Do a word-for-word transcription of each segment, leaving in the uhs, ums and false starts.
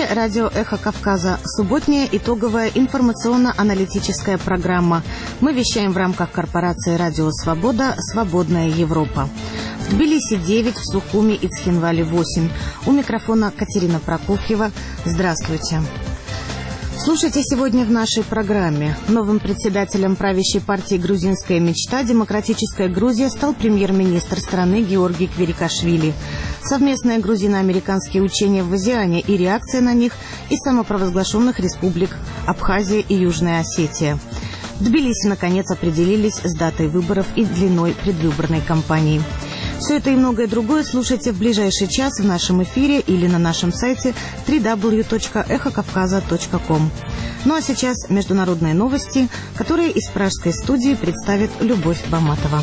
эфире радио «Эхо Кавказа». Субботняя итоговая информационно-аналитическая программа. Мы вещаем в рамках корпорации «Радио Свобода. Свободная Европа». В Тбилиси девять, в Сухуми и Цхинвале восемь. У микрофона Катерина Прокофьева. Здравствуйте. Слушайте сегодня в нашей программе. Новым председателем правящей партии «Грузинская мечта» «Демократическая Грузия» стал премьер-министр страны Георгий Квирикашвили. Совместные грузино-американские учения в Азиане и реакция на них из самопровозглашенных республик Абхазия и Южная Осетия. В Тбилиси, наконец, определились с датой выборов и длиной предвыборной кампании. Все это и многое другое слушайте в ближайший час в нашем эфире или на нашем сайте дабл ю дабл ю дабл ю точка эхо кавказа точка ком. Ну а сейчас международные новости, которые из пражской студии представит Любовь Баматова.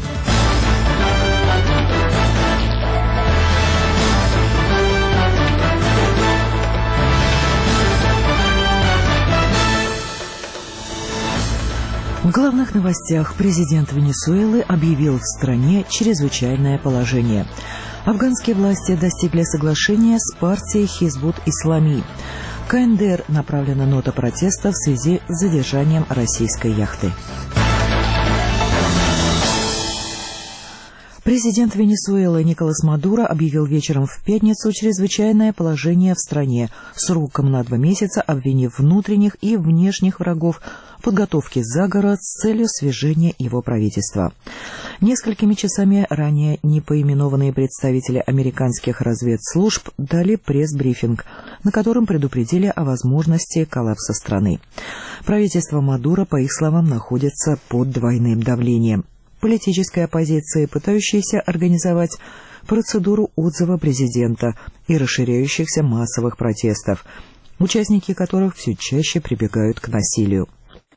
В главных новостях президент Венесуэлы объявил в стране чрезвычайное положение. Афганские власти достигли соглашения с партией Хизбут-Ислами. ка эн дэ эр направлена нота протеста в связи с задержанием российской яхты. Президент Венесуэлы Николас Мадуро объявил вечером в пятницу чрезвычайное положение в стране, сроком на два месяца обвинив внутренних и внешних врагов в подготовке заговора с целью свержения его правительства. Несколькими часами ранее непоименованные представители американских разведслужб дали пресс-брифинг, на котором предупредили о возможности коллапса страны. Правительство Мадуро, по их словам, находится под двойным давлением. Политической оппозиции, пытающейся организовать процедуру отзыва президента и расширяющихся массовых протестов, участники которых все чаще прибегают к насилию.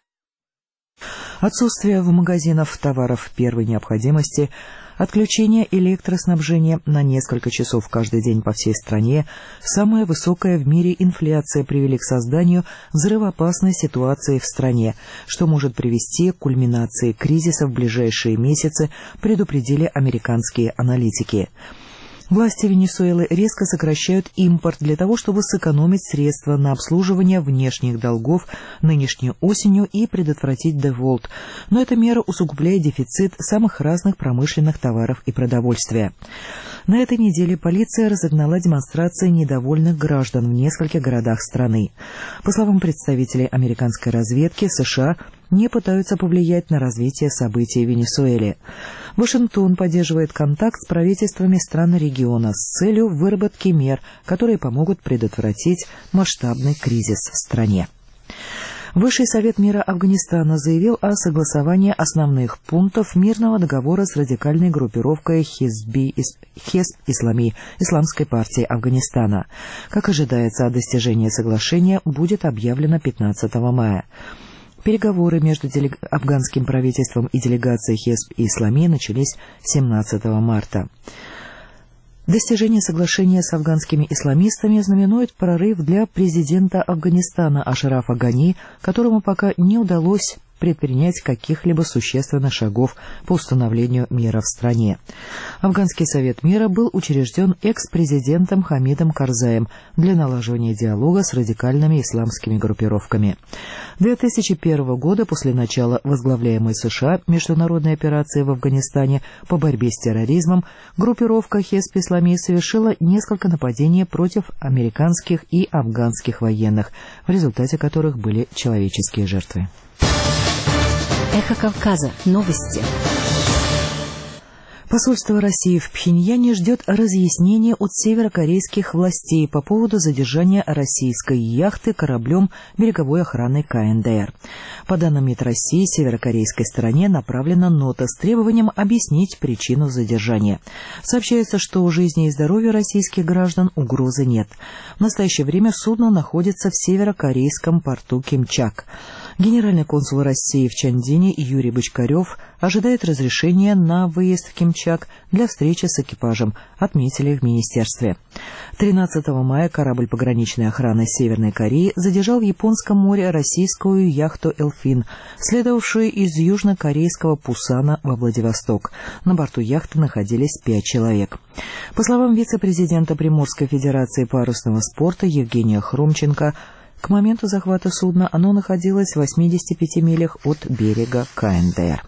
Отсутствие в магазинах товаров первой необходимости, отключение электроснабжения на несколько часов каждый день по всей стране, самая высокая в мире инфляция привели к созданию взрывоопасной ситуации в стране, что может привести к кульминации кризиса в ближайшие месяцы, предупредили американские аналитики. Власти Венесуэлы резко сокращают импорт для того, чтобы сэкономить средства на обслуживание внешних долгов нынешней осенью и предотвратить дефолт. Но эта мера усугубляет дефицит самых разных промышленных товаров и продовольствия. На этой неделе полиция разогнала демонстрации недовольных граждан в нескольких городах страны. По словам представителей американской разведки, США не пытаются повлиять на развитие событий в Венесуэле. Вашингтон поддерживает контакт с правительствами стран региона с целью выработки мер, которые помогут предотвратить масштабный кризис в стране. Высший совет мира Афганистана заявил о согласовании основных пунктов мирного договора с радикальной группировкой Хизб-Ислами Исламской партии Афганистана. Как ожидается, достижение соглашения будет объявлено пятнадцатого мая. Переговоры между делег... афганским правительством и делегацией Хизб-Ислами начались семнадцатого марта. Достижение соглашения с афганскими исламистами знаменует прорыв для президента Афганистана Ашрафа Гани, которому пока не удалось предпринять каких-либо существенных шагов по установлению мира в стране. Афганский совет мира был учрежден экс-президентом Хамидом Карзаем для налаживания диалога с радикальными исламскими группировками. две тысячи первого года, после начала возглавляемой США международной операции в Афганистане по борьбе с терроризмом, группировка Хизб-Ислами совершила несколько нападений против американских и афганских военных, в результате которых были человеческие жертвы. Эхо Кавказа. Новости. Посольство России в Пхеньяне ждет разъяснения от северокорейских властей по поводу задержания российской яхты кораблем береговой охраны ка эн дэ эр. По данным МИД России, северокорейской стороне направлена нота с требованием объяснить причину задержания. Сообщается, что у жизни и здоровья российских граждан угрозы нет. В настоящее время судно находится в северокорейском порту Кимчак. Генеральный консул России в Чандине Юрий Бочкарев ожидает разрешения на выезд в Кимчак для встречи с экипажем, отметили в министерстве. тринадцатого мая корабль пограничной охраны Северной Кореи задержал в Японском море российскую яхту «Эльфин», следовавшую из южнокорейского Пусана во Владивосток. На борту яхты находились пять человек. По словам вице-президента Приморской федерации парусного спорта Евгения Хромченко, к моменту захвата судна оно находилось в восьмидесяти пяти милях от берега КНДР.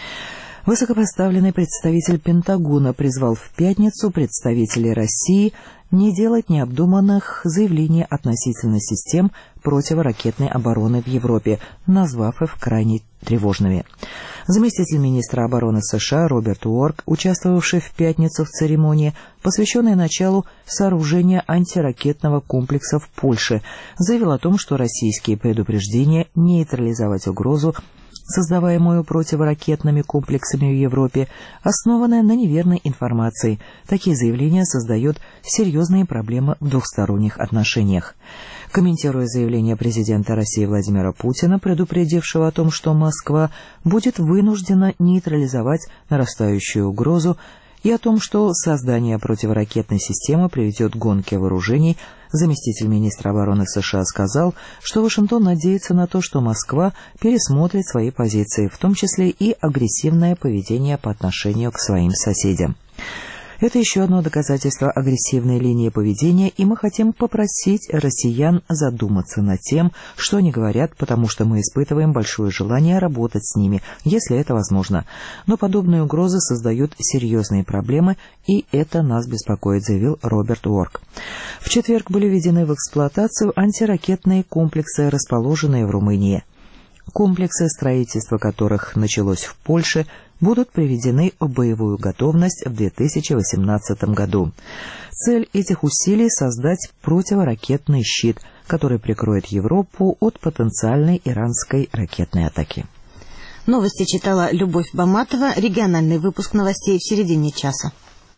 Высокопоставленный представитель Пентагона призвал в пятницу представителей России не делать необдуманных заявлений относительно систем противоракетной обороны в Европе, назвав их крайне тревожными. Заместитель министра обороны США Роберт Уорк, участвовавший в пятницу в церемонии, посвященной началу сооружения антиракетного комплекса в Польше, заявил о том, что российские предупреждения нейтрализовать угрозу, создаваемую противоракетными комплексами в Европе, основанная на неверной информации. Такие заявления создают серьезные проблемы в двухсторонних отношениях. Комментируя заявление президента России Владимира Путина, предупредившего о том, что Москва будет вынуждена нейтрализовать нарастающую угрозу, и о том, что создание противоракетной системы приведет к гонке вооружений, заместитель министра обороны США сказал, что Вашингтон надеется на то, что Москва пересмотрит свои позиции, в том числе и агрессивное поведение по отношению к своим соседям. Это еще одно доказательство агрессивной линии поведения, и мы хотим попросить россиян задуматься над тем, что они говорят, потому что мы испытываем большое желание работать с ними, если это возможно. Но подобные угрозы создают серьезные проблемы, и это нас беспокоит, заявил Роберт Уорк. В четверг были введены в эксплуатацию антиракетные комплексы, расположенные в Румынии. Комплексы, строительство которых началось в Польше, будут приведены в боевую готовность в две тысячи восемнадцатом году. Цель этих усилий – создать противоракетный щит, который прикроет Европу от потенциальной иранской ракетной атаки. Новости читала Любовь Баматова. Региональный выпуск новостей в середине часа.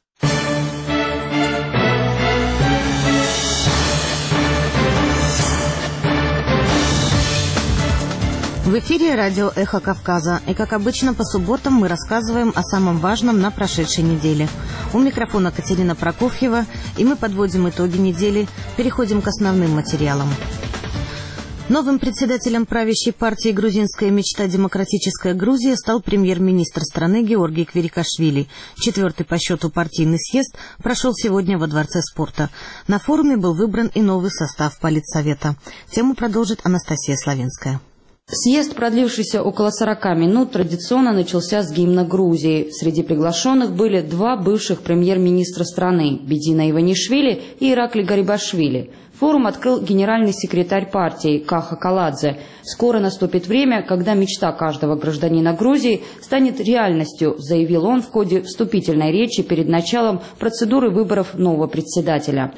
В эфире радио «Эхо Кавказа». И, как обычно, по субботам мы рассказываем о самом важном на прошедшей неделе. У микрофона Катерина Прокофьева, и мы подводим итоги недели, переходим к основным материалам. Новым председателем правящей партии «Грузинская мечта. Демократическая Грузия» стал премьер-министр страны Георгий Квирикашвили. Четвертый по счету партийный съезд прошел сегодня во Дворце спорта. На форуме был выбран и новый состав Политсовета. Тему продолжит Анастасия Славинская. Съезд, продлившийся около сорока минут, традиционно начался с гимна Грузии. Среди приглашенных были два бывших премьер-министра страны – Бедина Иванишвили и Иракли Гарибашвили. Форум открыл генеральный секретарь партии Каха Каладзе. Скоро наступит время, когда мечта каждого гражданина Грузии станет реальностью, заявил он в ходе вступительной речи перед началом процедуры выборов нового председателя.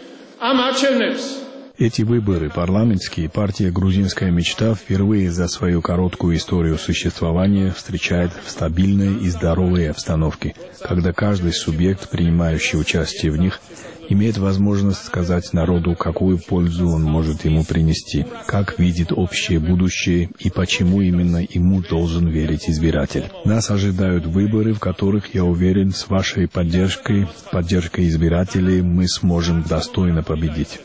Эти выборы парламентские партия «Грузинская мечта» впервые за свою короткую историю существования встречает в стабильной и здоровой обстановке, когда каждый субъект, принимающий участие в них, имеет возможность сказать народу, какую пользу он может ему принести, как видит общее будущее и почему именно ему должен верить избиратель. Нас ожидают выборы, в которых, я уверен, с вашей поддержкой, поддержкой избирателей, мы сможем достойно победить.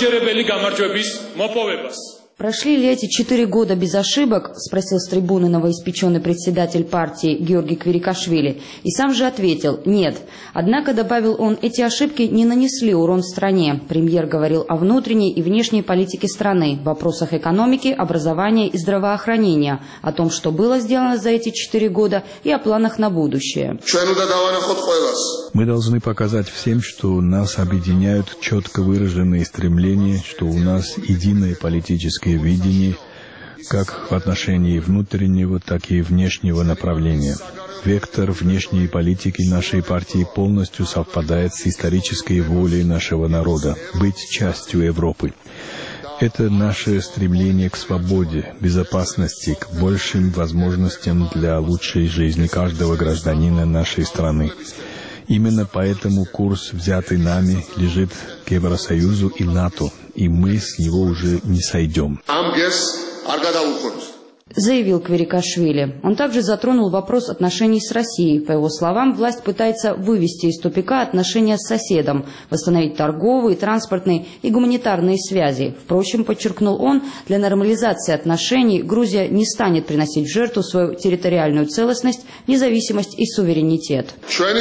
Прошли ли эти четыре года без ошибок, спросил с трибуны новоиспеченный председатель партии Георгий Квирикашвили, и сам же ответил «нет». Однако, добавил он, эти ошибки не нанесли урон стране. Премьер говорил о внутренней и внешней политике страны, вопросах экономики, образования и здравоохранения, о том, что было сделано за эти четыре года, и о планах на будущее. Мы должны показать всем, что нас объединяют четко выраженные стремления, что у нас единое политическое видение, как в отношении внутреннего, так и внешнего направления. Вектор внешней политики нашей партии полностью совпадает с исторической волей нашего народа быть частью Европы. Это наше стремление к свободе, безопасности, к большим возможностям для лучшей жизни каждого гражданина нашей страны. Именно поэтому курс, взятый нами, лежит к Евросоюзу и НАТО, и мы с него уже не сойдем. заявил Квирикашвили. Он также затронул вопрос отношений с Россией. По его словам, власть пытается вывести из тупика отношения с соседом, восстановить торговые, транспортные и гуманитарные связи. Впрочем, подчеркнул он, для нормализации отношений Грузия не станет приносить в жертву свою территориальную целостность, независимость и суверенитет.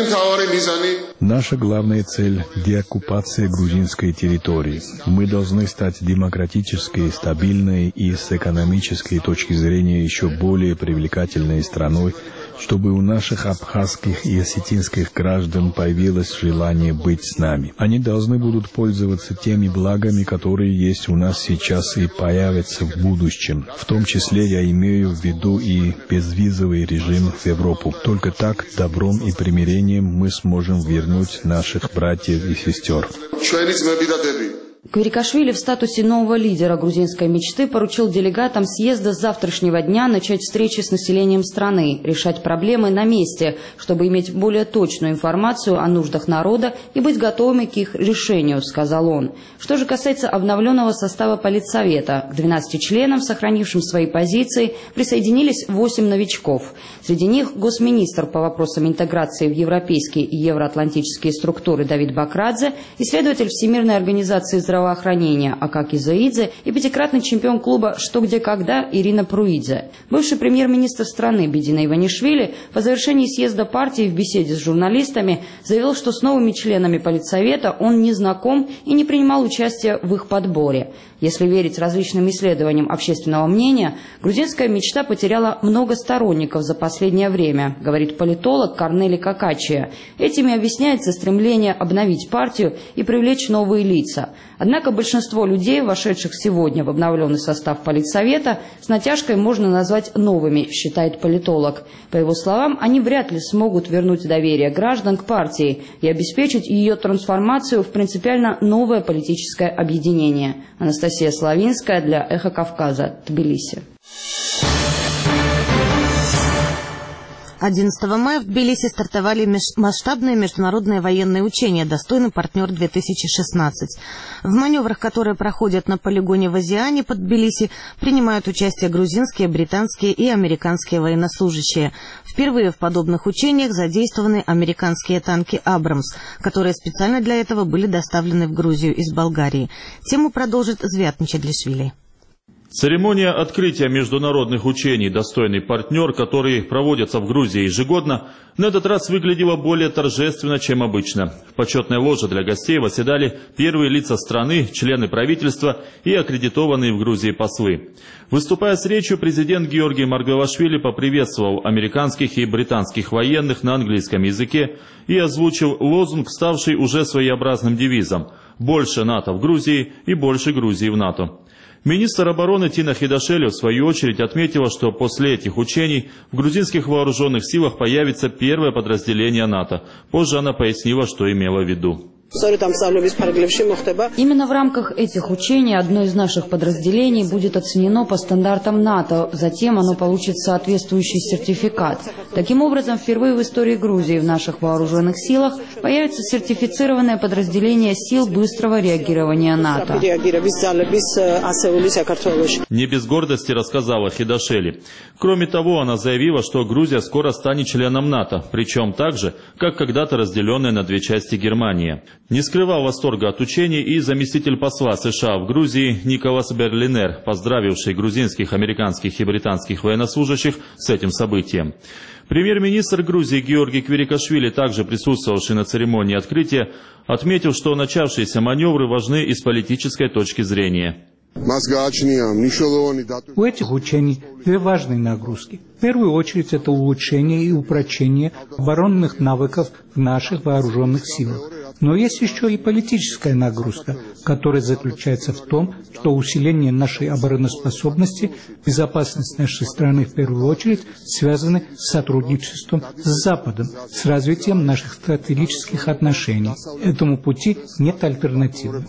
Наша главная цель – деоккупация грузинской территории. Мы должны стать демократической, стабильной и с экономической точки зрения еще более привлекательной страной, чтобы у наших абхазских и осетинских граждан появилось желание быть с нами. Они должны будут пользоваться теми благами, которые есть у нас сейчас и появятся в будущем. В том числе я имею в виду и безвизовый режим в Европу. Только так, добром и примирением мы сможем вернуть наших братьев и сестер. Квирикашвили в статусе нового лидера грузинской мечты поручил делегатам съезда с завтрашнего дня начать встречи с населением страны, решать проблемы на месте, чтобы иметь более точную информацию о нуждах народа и быть готовыми к их решению, сказал он. Что же касается обновленного состава Политсовета, к двенадцати членам, сохранившим свои позиции, присоединились восемь новичков. Среди них госминистр по вопросам интеграции в европейские и евроатлантические структуры Давид Бакрадзе, исследователь Всемирной организации здравоохранения Акаки Зоидзе и пятикратный чемпион клуба «Что, где, когда» Ирина Пруидзе. Бывший премьер-министр страны Бедина Иванишвили по завершении съезда партии в беседе с журналистами заявил, что с новыми членами Политсовета он не знаком и не принимал участия в их подборе. Если верить различным исследованиям общественного мнения, грузинская мечта потеряла много сторонников за последнее время, говорит политолог Корнели Какачия. Этими объясняется стремление обновить партию и привлечь новые лица. Однако большинство людей, вошедших сегодня в обновленный состав Политсовета, с натяжкой можно назвать новыми, считает политолог. По его словам, они вряд ли смогут вернуть доверие граждан к партии и обеспечить ее трансформацию в принципиально новое политическое объединение. Анастасия Славинская для «Эхо Кавказа», Тбилиси. одиннадцатого мая в Тбилиси стартовали масштабные международные военные учения «Достойный партнер-две тысячи шестнадцать». В маневрах, которые проходят на полигоне в Азиане под Тбилиси, принимают участие грузинские, британские и американские военнослужащие. Впервые в подобных учениях задействованы американские танки «Абрамс», которые специально для этого были доставлены в Грузию из Болгарии. Тему продолжит Звят Мчедлишвили. Церемония открытия международных учений «Достойный партнер», которые проводятся в Грузии ежегодно, на этот раз выглядела более торжественно, чем обычно. В почетной ложе для гостей восседали первые лица страны, члены правительства и аккредитованные в Грузии послы. Выступая с речью, президент Георгий Маргавашвили поприветствовал американских и британских военных на английском языке и озвучил лозунг, ставший уже своеобразным девизом «Больше НАТО в Грузии и больше Грузии в НАТО». Министр обороны Тина Хидашели в свою очередь отметила, что после этих учений в грузинских вооруженных силах появится первое подразделение НАТО. Позже она пояснила, что имела в виду. Именно в рамках этих учений одно из наших подразделений будет оценено по стандартам НАТО, затем оно получит соответствующий сертификат. Таким образом, впервые в истории Грузии в наших вооруженных силах появится сертифицированное подразделение сил быстрого реагирования НАТО. Не без гордости рассказала Хидашели. Кроме того, она заявила, что Грузия скоро станет членом НАТО, причем так же, как когда-то разделенная на две части Германия. Не скрывал восторга от учений и заместитель посла США в Грузии Николас Берлинер, поздравивший грузинских, американских и британских военнослужащих с этим событием. Премьер-министр Грузии Георгий Квирикашвили, также присутствовавший на церемонии открытия, отметил, что начавшиеся маневры важны и с политической точки зрения. У этих учений две важные нагрузки. В первую очередь это улучшение и упрочение оборонных навыков в наших вооруженных силах. Но есть еще и политическая нагрузка, которая заключается в том, что усиление нашей обороноспособности, безопасность нашей страны в первую очередь связаны с сотрудничеством с Западом, с развитием наших стратегических отношений. Этому пути нет альтернативы.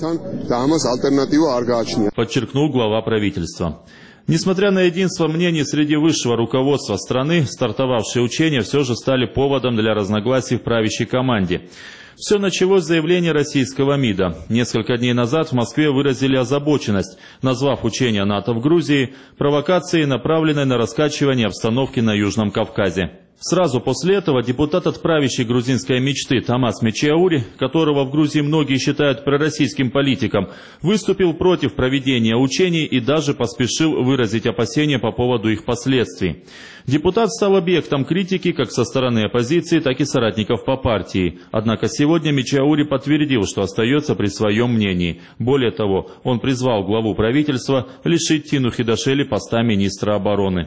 Подчеркнул глава правительства. Несмотря на единство мнений среди высшего руководства страны, стартовавшие учения все же стали поводом для разногласий в правящей команде. Все началось с заявления российского МИДа. Несколько дней назад в Москве выразили озабоченность, назвав учения НАТО в Грузии провокацией, направленной на раскачивание обстановки на Южном Кавказе. Сразу после этого депутат от правящей грузинской мечты Тамас Мечиаури, которого в Грузии многие считают пророссийским политиком, выступил против проведения учений и даже поспешил выразить опасения по поводу их последствий. Депутат стал объектом критики как со стороны оппозиции, так и соратников по партии. Однако сегодня Мечиаури подтвердил, что остается при своем мнении. Более того, он призвал главу правительства лишить Тину Хидашели поста министра обороны.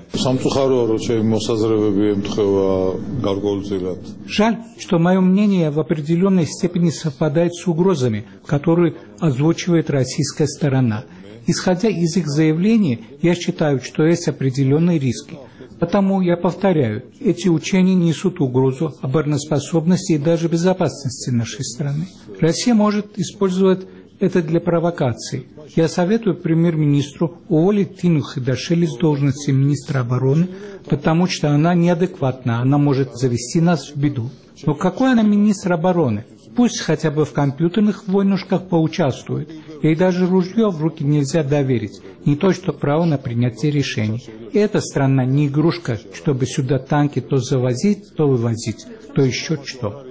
Жаль, что мое мнение в определенной степени совпадает с угрозами, которые озвучивает российская сторона. Исходя из их заявлений, я считаю, что есть определенные риски. Потому я повторяю, эти учения несут угрозу обороноспособности и даже безопасности нашей страны. Россия может использовать это для провокаций. Я советую премьер-министру уволить Тину Хидашели с должности министра обороны, потому что она неадекватна, она может завести нас в беду. Но какой она министр обороны? Пусть хотя бы в компьютерных войнушках поучаствует. Ей даже ружье в руки нельзя доверить, не то что право на принятие решений. И эта страна не игрушка, чтобы сюда танки то завозить, то вывозить, то еще что.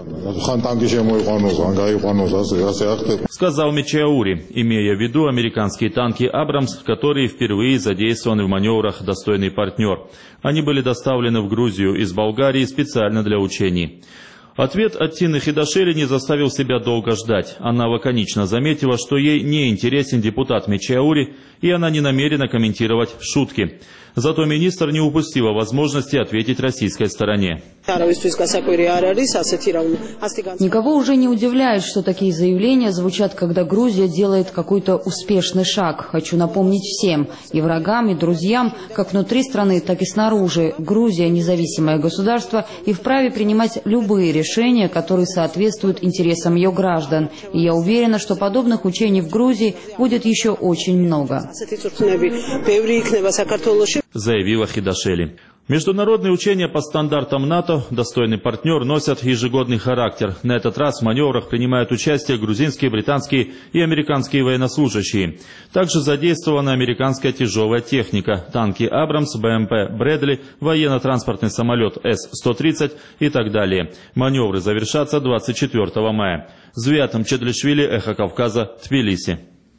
Сказал Мечиаури, имея в виду американские танки «Абрамс», которые впервые задействованы в маневрах «Достойный партнер». Они были доставлены в Грузию из Болгарии специально для учений. Ответ от Тины Хидашели не заставил себя долго ждать. Она лаконично заметила, что ей не интересен депутат Мечиаури, и она не намерена комментировать шутки. Зато министр не упустила возможности ответить российской стороне. Никого уже не удивляет, что такие заявления звучат, когда Грузия делает какой-то успешный шаг. Хочу напомнить всем, и врагам, и друзьям, как внутри страны, так и снаружи. Грузия – независимое государство и вправе принимать любые решения, которые соответствуют интересам ее граждан. И я уверена, что подобных учений в Грузии будет еще очень много. Заявила Хидашели. Международные учения по стандартам НАТО «Достойный партнер» носят ежегодный характер. На этот раз в маневрах принимают участие грузинские, британские и американские военнослужащие. Также задействована американская тяжелая техника, танки «Абрамс», БМП «Брэдли», военно-транспортный самолет С сто тридцать и так далее. Маневры завершатся двадцать четвёртого мая. Звиат Мчедлишвили, Эхо Кавказа, Тбилиси.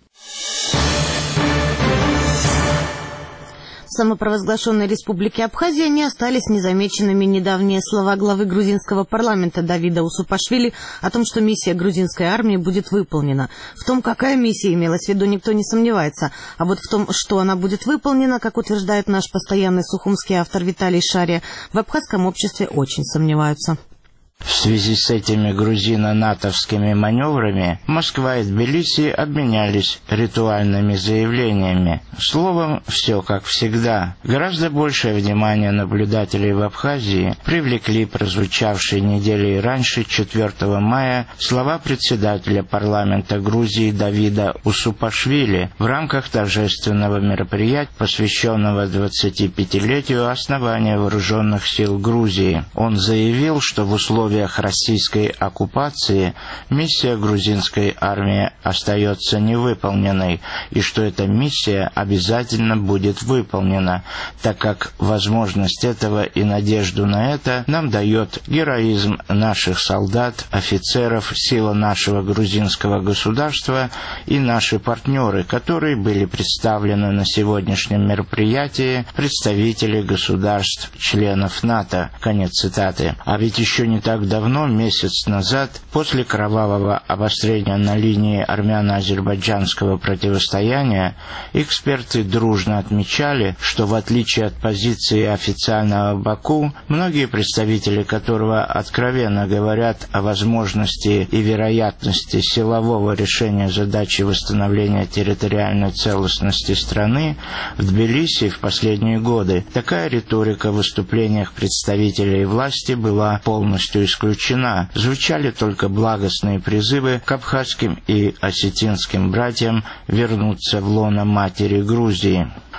В самопровозглашенной республике Абхазия не остались незамеченными недавние слова главы грузинского парламента Давида Усупашвили о том, что миссия грузинской армии будет выполнена. В том, какая миссия имелась в виду, никто не сомневается. А вот в том, что она будет выполнена, как утверждает наш постоянный сухумский автор Виталий Шария, в абхазском обществе очень сомневаются. В связи с этими грузино-натовскими маневрами Москва и Тбилиси обменялись ритуальными заявлениями. Словом, все как всегда. Гораздо большее внимание наблюдателей в Абхазии привлекли прозвучавшие недели раньше, четвёртого мая, слова председателя парламента Грузии Давида Усупашвили в рамках торжественного мероприятия, посвященного двадцатипятилетию основания вооруженных сил Грузии. Он заявил, что в условиях В условиях российской оккупации миссия грузинской армии остается невыполненной, и что эта миссия обязательно будет выполнена, так как возможность этого и надежду на это нам дает героизм наших солдат, офицеров, сила нашего грузинского государства и наши партнеры, которые были представлены на сегодняшнем мероприятии, представители государств, членов НАТО. Конец цитаты. А ведь еще не так давно, месяц назад, после кровавого обострения на линии армяно-азербайджанского противостояния, эксперты дружно отмечали, что в отличие от позиции официального Баку, многие представители которого откровенно говорят о возможности и вероятности силового решения задачи восстановления территориальной целостности страны, в Тбилиси в последние годы такая риторика в выступлениях представителей власти была полностью исключена. Звучали только благостные призывы к абхазским и осетинским братьям вернуться в лоно матери Грузии.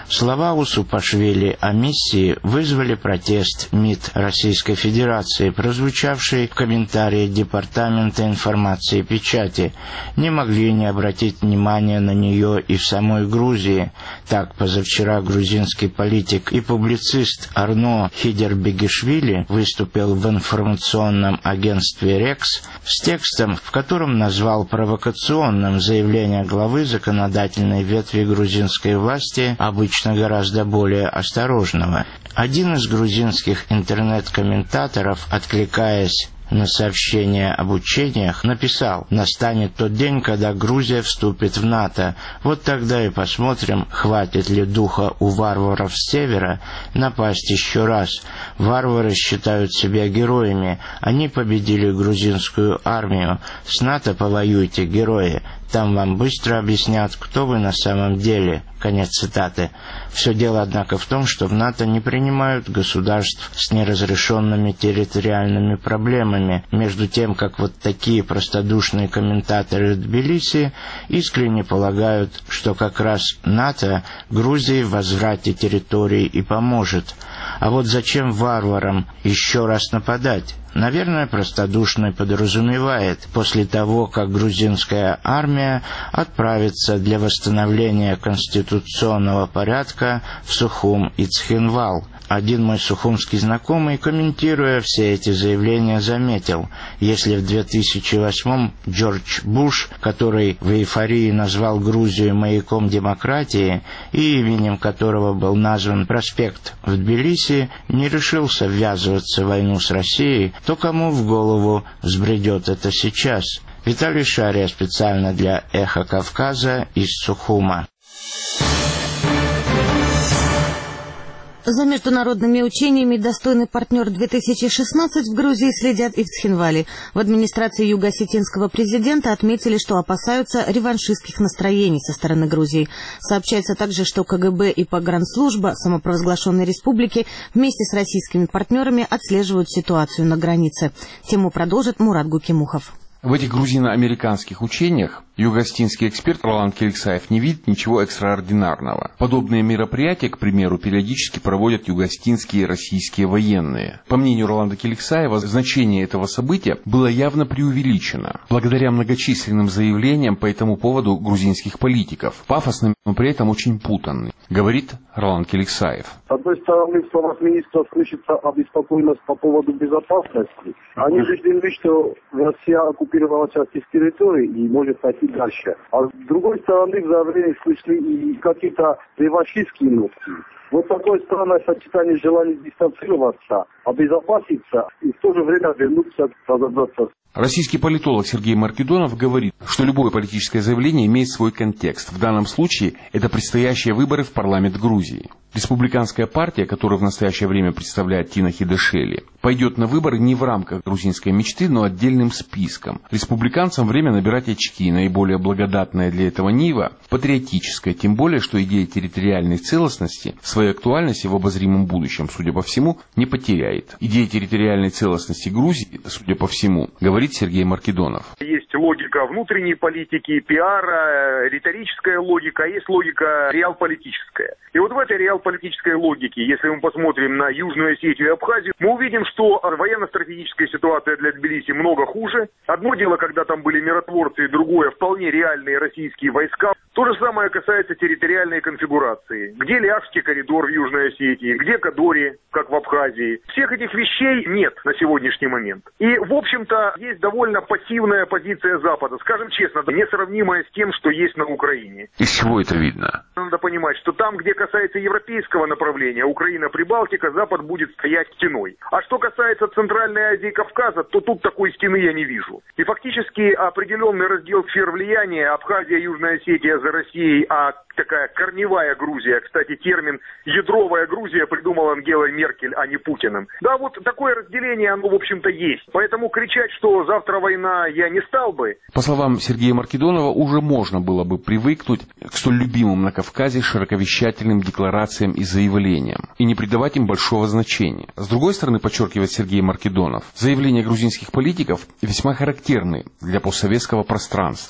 Слова Усупашвили о миссии вызвали протест МИД Российской Федерации, прозвучавший в комментарии Департамента информации и печати. Не могли не обратить внимания на нее и в самой Грузии. Так, позавчера грузинский политик и публицист Арно Хидербегишвили выступил в информационном агентстве «Рекс» с текстом, в котором назвал провокационным заявление главы законодательной ветви грузинской власти, обычно гораздо более осторожного. Один из грузинских интернет-комментаторов, откликаясь на сообщение об учениях, написал: «Настанет тот день, когда Грузия вступит в НАТО. Вот тогда и посмотрим, хватит ли духа у варваров с севера напасть еще раз. Варвары считают себя героями. Они победили грузинскую армию. С НАТО повоюйте, герои. Там вам быстро объяснят, кто вы на самом деле». Конец цитаты. Все дело, однако, в том, что в НАТО не принимают государств с неразрешенными территориальными проблемами, между тем, как вот такие простодушные комментаторы в Тбилиси искренне полагают, что как раз НАТО Грузии в возврате территорий и поможет. А вот зачем варварам еще раз нападать? Наверное, простодушный подразумевает, после того, как грузинская армия отправится для восстановления конституционного порядка в Сухум и Цхинвал. Один мой сухумский знакомый, комментируя все эти заявления, заметил: если в две тысячи восьмом Джордж Буш, который в эйфории назвал Грузию маяком демократии и именем которого был назван проспект в Тбилиси, не решился ввязываться в войну с Россией, то кому в голову взбредет это сейчас? Виталий Шария специально для «Эхо Кавказа» из Сухума. За международными учениями «Достойный партнер-две тысячи шестнадцать» в Грузии следят и в Цхинвале. В администрации юго-осетинского президента отметили, что опасаются реваншистских настроений со стороны Грузии. Сообщается также, что КГБ и погранслужба самопровозглашенной республики вместе с российскими партнерами отслеживают ситуацию на границе. Тему продолжит Мурат Гукимухов. В этих грузино-американских учениях юго-осетинский эксперт Ролан Келиксаев не видит ничего экстраординарного. Подобные мероприятия, к примеру, периодически проводят юго-осетинские и российские военные. По мнению Роланда Келиксаева, значение этого события было явно преувеличено, благодаря многочисленным заявлениям по этому поводу грузинских политиков, пафосным, но при этом очень путанным, говорит Ролан Келиксаев. С одной стороны, в словах министра слышится обеспокоенность по поводу безопасности. Они убеждены, что Россия оккупировала часть из территории и может пойти дальше. А с другой стороны, в заявлении слышны и какие-то реваншистские нотки. Вот такое странное сочетание желания дистанцироваться, обезопаситься и в то же время вернуться, разобраться. Российский политолог Сергей Маркедонов говорит, что любое политическое заявление имеет свой контекст. В данном случае это предстоящие выборы в парламент Грузии. Республиканская партия, которую в настоящее время представляет Тина Хидешели, пойдет на выборы не в рамках грузинской мечты, но отдельным списком. Республиканцам время набирать очки, наиболее благодатная для этого нива, патриотическая, тем более, что идея территориальной целостности своей актуальности в обозримом будущем, судя по всему, не потеряет. Идея территориальной целостности Грузии, судя по всему, говорит Сергей Маркедонов. Есть логика внутренней политики, пиара, риторическая логика, а есть логика реалполитическая. И вот в этой реалполитической логике, если мы посмотрим на Южную Осетию и Абхазию, мы увидим, что военно-стратегическая ситуация для Тбилиси много хуже. Одно дело, когда там были миротворцы, и другое вполне реальные российские войска. То же самое касается территориальной конфигурации. Где Ляжский коридор в Южной Осетии, где Кадори, как в Абхазии. Всех этих вещей нет на сегодняшний момент. И, в общем-то, есть довольно пассивная позиция Запада, скажем честно, несравнимая с тем, что есть на Украине. Из чего это видно? Надо понимать, что там, где касается европейского направления, Украина, Прибалтика, Запад будет стоять стеной. А что касается Центральной Азии и Кавказа, то тут такой стены я не вижу. И фактически определенный раздел сфер влияния, Абхазия, Южная Осетия за Россией, а такая корневая Грузия, кстати, термин «ядровая Грузия» придумал Ангелой Меркель, а не Путиным. Да, вот такое разделение, оно, в общем-то, есть. Поэтому кричать, что завтра война, я не стал бы. По словам Сергея Маркедонова, уже можно было бы привыкнуть к столь любимым на Кавказе широковещательным декларациям и заявлениям, и не придавать им большого значения. С другой стороны, подчеркивает Сергей Маркедонов, заявления грузинских политиков весьма характерны для постсоветского пространства.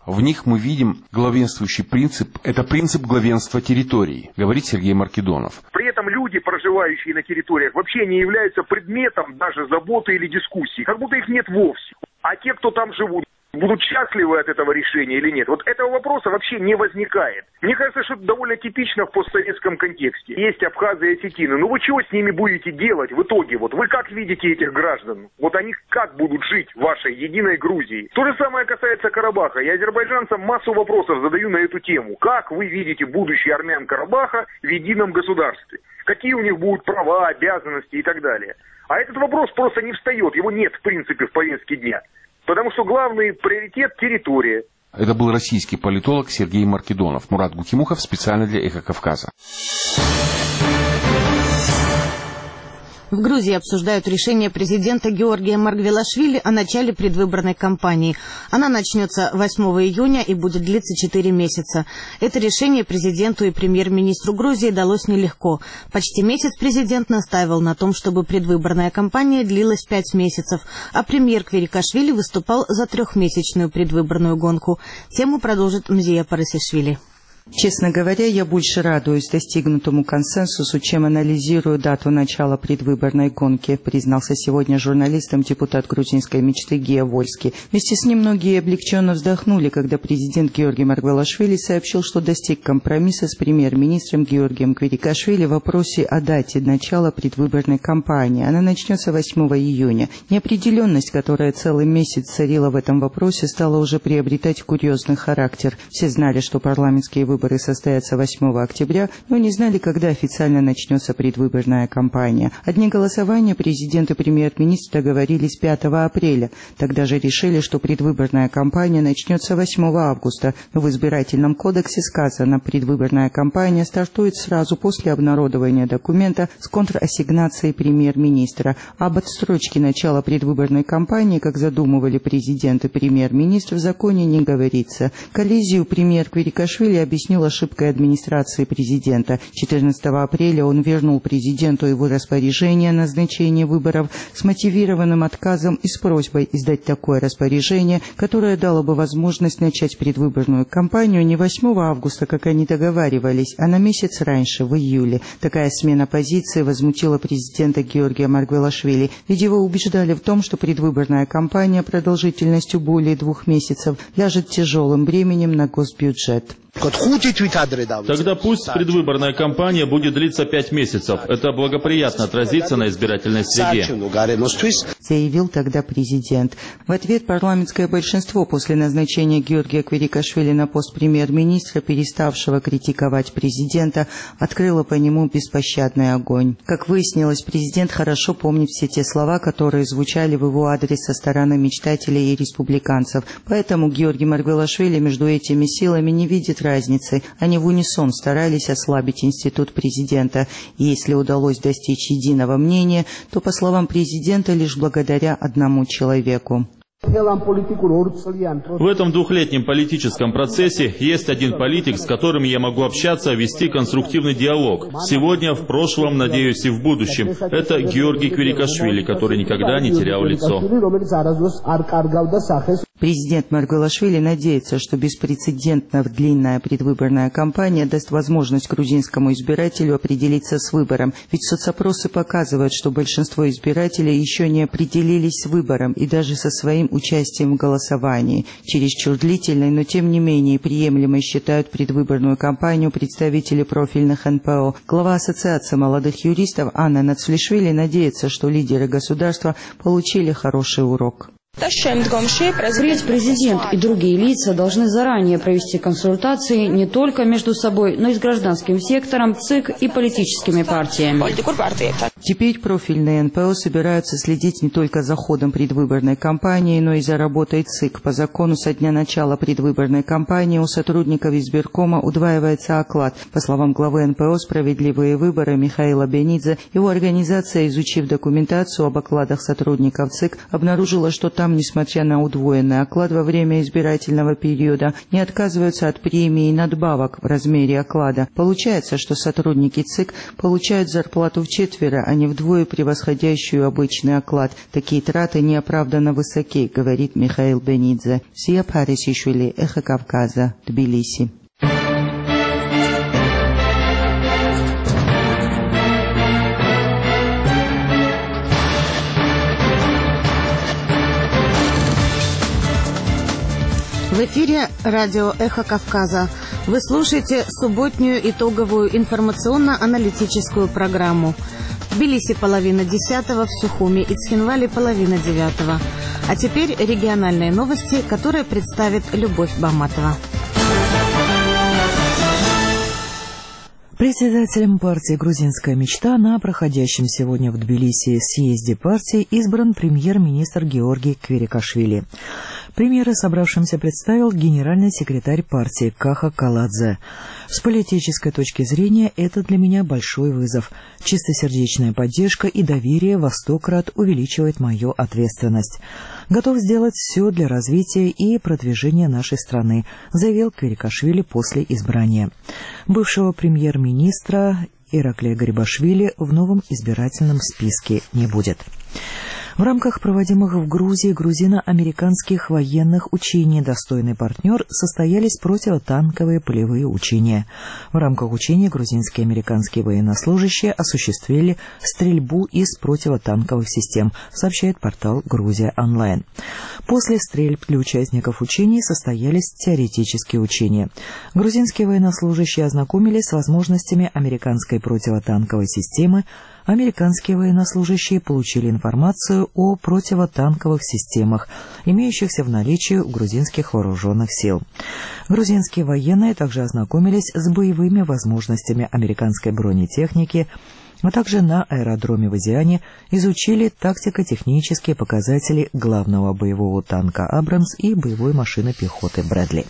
В них мы видим главенствующий принцип – это принцип главенства территории, говорит Сергей Маркедонов. При этом люди, проживающие на территориях, вообще не являются предметом даже заботы или дискуссии, как будто их нет вовсе. А те, кто там живут, будут счастливы от этого решения или нет? Вот этого вопроса вообще не возникает. Мне кажется, что это довольно типично в постсоветском контексте. Есть Абхазы и осетины. Ну вы чего с ними будете делать в итоге? Вот вы как видите этих граждан? Вот они как будут жить в вашей единой Грузии? То же самое касается Карабаха. Я азербайджанцам массу вопросов задаю на эту тему. Как вы видите будущее армян Карабаха в едином государстве? Какие у них будут права, обязанности и так далее? А этот вопрос просто не встает. Его нет, в принципе, в повестке дня. Потому что главный приоритет – территория. Это был российский политолог Сергей Маркедонов. Мурат Гукимухов специально для «Эхо Кавказа». В Грузии обсуждают решение президента Георгия Маргвелашвили о начале предвыборной кампании. Она начнется восьмого июня и будет длиться четыре месяца. Это решение президенту и премьер-министру Грузии далось нелегко. Почти месяц президент настаивал на том, чтобы предвыборная кампания длилась пять месяцев, а премьер Квирикашвили выступал за трехмесячную предвыборную гонку. Тему продолжит Мзия Парасишвили. Честно говоря, я больше радуюсь достигнутому консенсусу, чем анализирую дату начала предвыборной гонки, признался сегодня журналистам депутат грузинской мечты Гия Вольский. Вместе с ним многие облегченно вздохнули, когда президент Георгий Маргвелашвили сообщил, что достиг компромисса с премьер-министром Георгием Квирикашвили в вопросе о дате начала предвыборной кампании. Она начнется восьмого июня. Неопределенность, которая целый месяц царила в этом вопросе, стала уже приобретать курьезный характер. Все знали, что парламентские выборы Выборы состоятся восьмого октября, но не знали, когда официально начнется предвыборная кампания. О дне голосования президент и премьер-министр договорились пятого апреля. Тогда же решили, что предвыборная кампания начнется восьмого августа. Но в избирательном кодексе сказано, предвыборная кампания стартует сразу после обнародования документа с контрассигнацией премьер-министра. Об отстрочке начала предвыборной кампании, как задумывали президент и премьер-министр, в законе не говорится. Коллизию премьер Квирикашвили объяснил ошибкой администрации президента. четырнадцатого апреля он вернул президенту его распоряжение о назначении выборов с мотивированным отказом и с просьбой издать такое распоряжение, которое дало бы возможность начать предвыборную кампанию не восьмого августа, как они договаривались, а на месяц раньше, в июле. Такая смена позиции возмутила президента Георгия Маргвелашвили, ведь его убеждали в том, что предвыборная кампания продолжительностью более двух месяцев ляжет тяжелым бременем на госбюджет. Тогда пусть предвыборная кампания будет длиться пять месяцев. Это благоприятно отразится на избирательной среде, заявил тогда президент. В ответ парламентское большинство после назначения Георгия Квирикашвили на пост премьер-министра, переставшего критиковать президента, открыло по нему беспощадный огонь. Как выяснилось, президент хорошо помнит все те слова, которые звучали в его адрес со стороны мечтателей и республиканцев. Поэтому Георгий Маргвелашвили между этими силами не видит разницы. Они в унисон старались ослабить институт президента. И если удалось достичь единого мнения, то, по словам президента, лишь благодаря одному человеку. В этом двухлетнем политическом процессе есть один политик, с которым я могу общаться, вести конструктивный диалог. Сегодня, в прошлом, надеюсь, и в будущем. Это Георгий Квирикашвили, который никогда не терял лицо. Президент Маргвелашвили надеется, что беспрецедентно длинная предвыборная кампания даст возможность грузинскому избирателю определиться с выбором. Ведь соцопросы показывают, что большинство избирателей еще не определились с выбором и даже со своим участием в голосовании. Чересчур длительной, но тем не менее приемлемой считают предвыборную кампанию представители профильных эн пэ о. Глава Ассоциации молодых юристов Анна Нацфлишвили надеется, что лидеры государства получили хороший урок. Впредь президент и другие лица должны заранее провести консультации не только между собой, но и с гражданским сектором, ЦИК и политическими партиями. Теперь профильные эн пэ о собираются следить не только за ходом предвыборной кампании, но и за работой ЦИК. По закону со дня начала предвыборной кампании у сотрудников избиркома удваивается оклад. По словам главы эн пэ о «Справедливые выборы» Михаила Бенидзе, его организация, изучив документацию об окладах сотрудников ЦИК, обнаружила, что там, несмотря на удвоенный оклад во время избирательного периода, не отказываются от премии и надбавок в размере оклада. Получается, что сотрудники ЦИК получают зарплату в четверо, а не вдвое превосходящую обычный оклад. Такие траты неоправданно высоки, говорит Михаил Бенидзе. Сия Парисишвили, Эхо Кавказа, Тбилиси. В эфире радио «Эхо Кавказа». Вы слушаете субботнюю итоговую информационно-аналитическую программу. В Тбилиси половина десятого, в Сухуми и Цхинвале половина девятого. А теперь региональные новости, которые представит Любовь Баматова. Председателем партии «Грузинская мечта» на проходящем сегодня в Тбилиси съезде партии избран премьер-министр Георгий Кверикашвили. Премьера собравшимся представил генеральный секретарь партии Каха Каладзе. С политической точки зрения это для меня большой вызов. Чистосердечная поддержка и доверие во сто крат увеличивает мою ответственность. Готов сделать все для развития и продвижения нашей страны, заявил Кверикашвили после избрания. Бывшего премьер-министра Ираклия Гарибашвили в новом избирательном списке не будет. В рамках проводимых в Грузии грузино-американских военных учений «Достойный партнер» состоялись противотанковые полевые учения. В рамках учений грузинские и американские военнослужащие осуществили стрельбу из противотанковых систем, сообщает портал «Грузия онлайн». После стрельб для участников учений состоялись теоретические учения. Грузинские военнослужащие ознакомились с возможностями американской противотанковой системы. Американские военнослужащие получили информацию о противотанковых системах, имеющихся в наличии у грузинских вооруженных сил. Грузинские военные также ознакомились с боевыми возможностями американской бронетехники, а также на аэродроме в Азиане изучили тактико-технические показатели главного боевого танка «Абрамс» и боевой машины пехоты «Брэдли».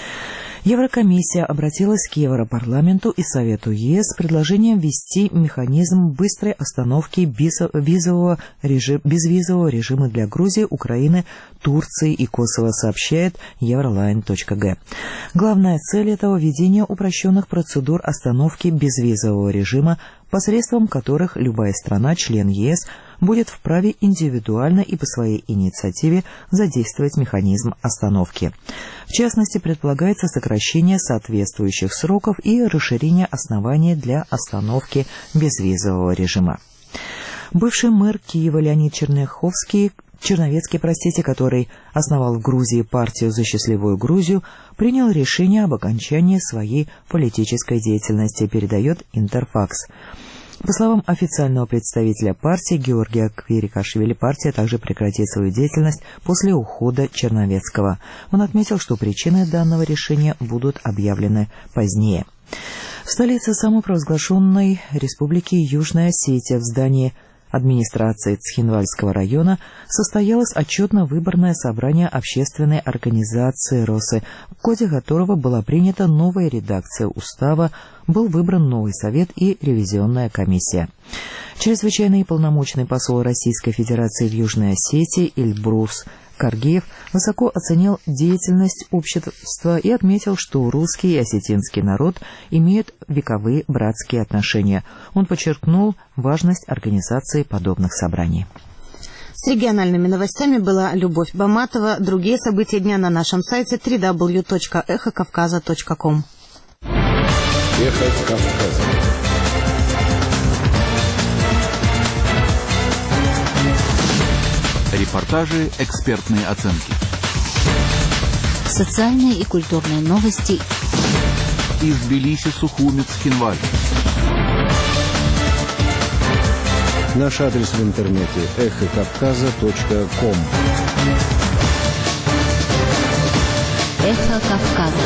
Еврокомиссия обратилась к Европарламенту и Совету ЕС с предложением ввести механизм быстрой остановки визового режим, безвизового режима для Грузии, Украины, Турции и Косово, сообщает евролайн точка гэ. Главная цель этого – введение упрощенных процедур остановки безвизового режима, посредством которых любая страна, член ЕС, будет вправе индивидуально и по своей инициативе задействовать механизм остановки. В частности, предполагается сокращение соответствующих сроков и расширение оснований для остановки безвизового режима. Бывший мэр Киева Леонид Черняховский, Черновецкий, простите, который основал в Грузии партию «За счастливую Грузию», принял решение об окончании своей политической деятельности, передает Интерфакс. По словам официального представителя партии Георгия Кверикашвили, партия также прекратит свою деятельность после ухода Черновецкого. Он отметил, что причины данного решения будут объявлены позднее. В столице самопровозглашенной республики Южная Осетия в здании администрации Цхинвальского района состоялось отчетно-выборное собрание общественной организации РОСы, в ходе которого была принята новая редакция устава, был выбран новый совет и ревизионная комиссия. Чрезвычайный и полномочный посол Российской Федерации в Южной Осетии Эльбрус Каргиев высоко оценил деятельность общества и отметил, что русский и осетинский народ имеют вековые братские отношения. Он подчеркнул важность организации подобных собраний. С региональными новостями была Любовь Баматова. Другие события дня на нашем сайте дабл ю дабл ю дабл ю точка эхо кавказа точка ком. Эхо Кавказа. Репортажи, экспертные оценки. Социальные и культурные новости. Из Тбилиси, Сухуми, Цхинваль. Наш адрес в интернете эхо кавказа точка ком. Эхо Кавказа.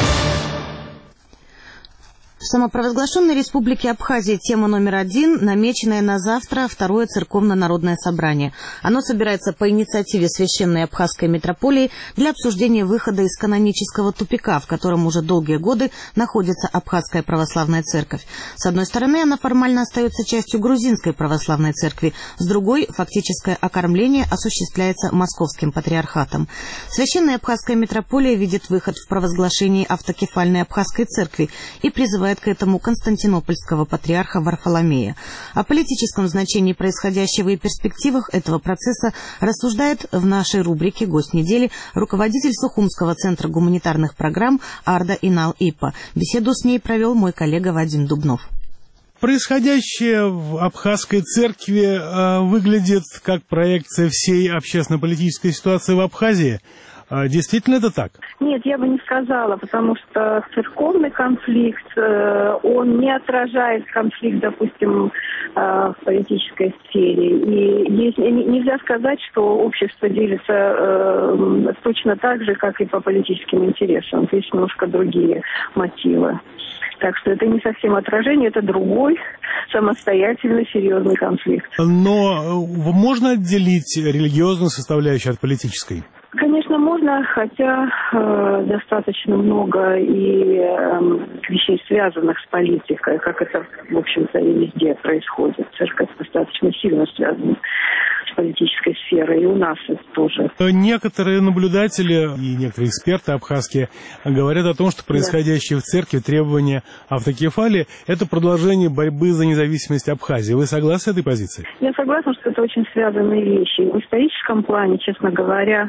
В самопровозглашенной республике Абхазия тема номер один, намеченная на завтра второе церковно-народное собрание. Оно собирается по инициативе Священной Абхазской митрополии для обсуждения выхода из канонического тупика, в котором уже долгие годы находится Абхазская православная церковь. С одной стороны, она формально остается частью грузинской православной церкви, с другой, фактическое окормление осуществляется московским патриархатом. Священная Абхазская митрополия видит выход в провозглашении автокефальной Абхазской церкви и призывает к этому константинопольского патриарха Варфоломея. О политическом значении происходящего и перспективах этого процесса рассуждает в нашей рубрике «Гость недели» руководитель Сухумского центра гуманитарных программ Арда Инал Ипа. Беседу с ней провел мой коллега Вадим Дубнов. Происходящее в Абхазской церкви э, выглядит как проекция всей общественно-политической ситуации в Абхазии. Э, действительно это так? Нет, я бы не сказала, потому что церковный конфликт, э, он не отражает конфликт, допустим, э, в политической сфере. И есть, нельзя сказать, что общество делится э, точно так же, как и по политическим интересам. Есть немножко другие мотивы. Так что это не совсем отражение, это другой, самостоятельный, серьезный конфликт. Но можно отделить религиозную составляющую от политической? Конечно, можно, хотя э, достаточно много и э, вещей, связанных с политикой, как это, в общем-то, и везде происходит. Церковь достаточно сильно связана с политической сферой, и у нас это тоже. Некоторые наблюдатели и некоторые эксперты абхазские говорят о том, что происходящее да. в церкви требования автокефалии – это продолжение борьбы за независимость Абхазии. Вы согласны с этой позицией? Я согласна, что это очень связанные вещи. В историческом плане, честно говоря,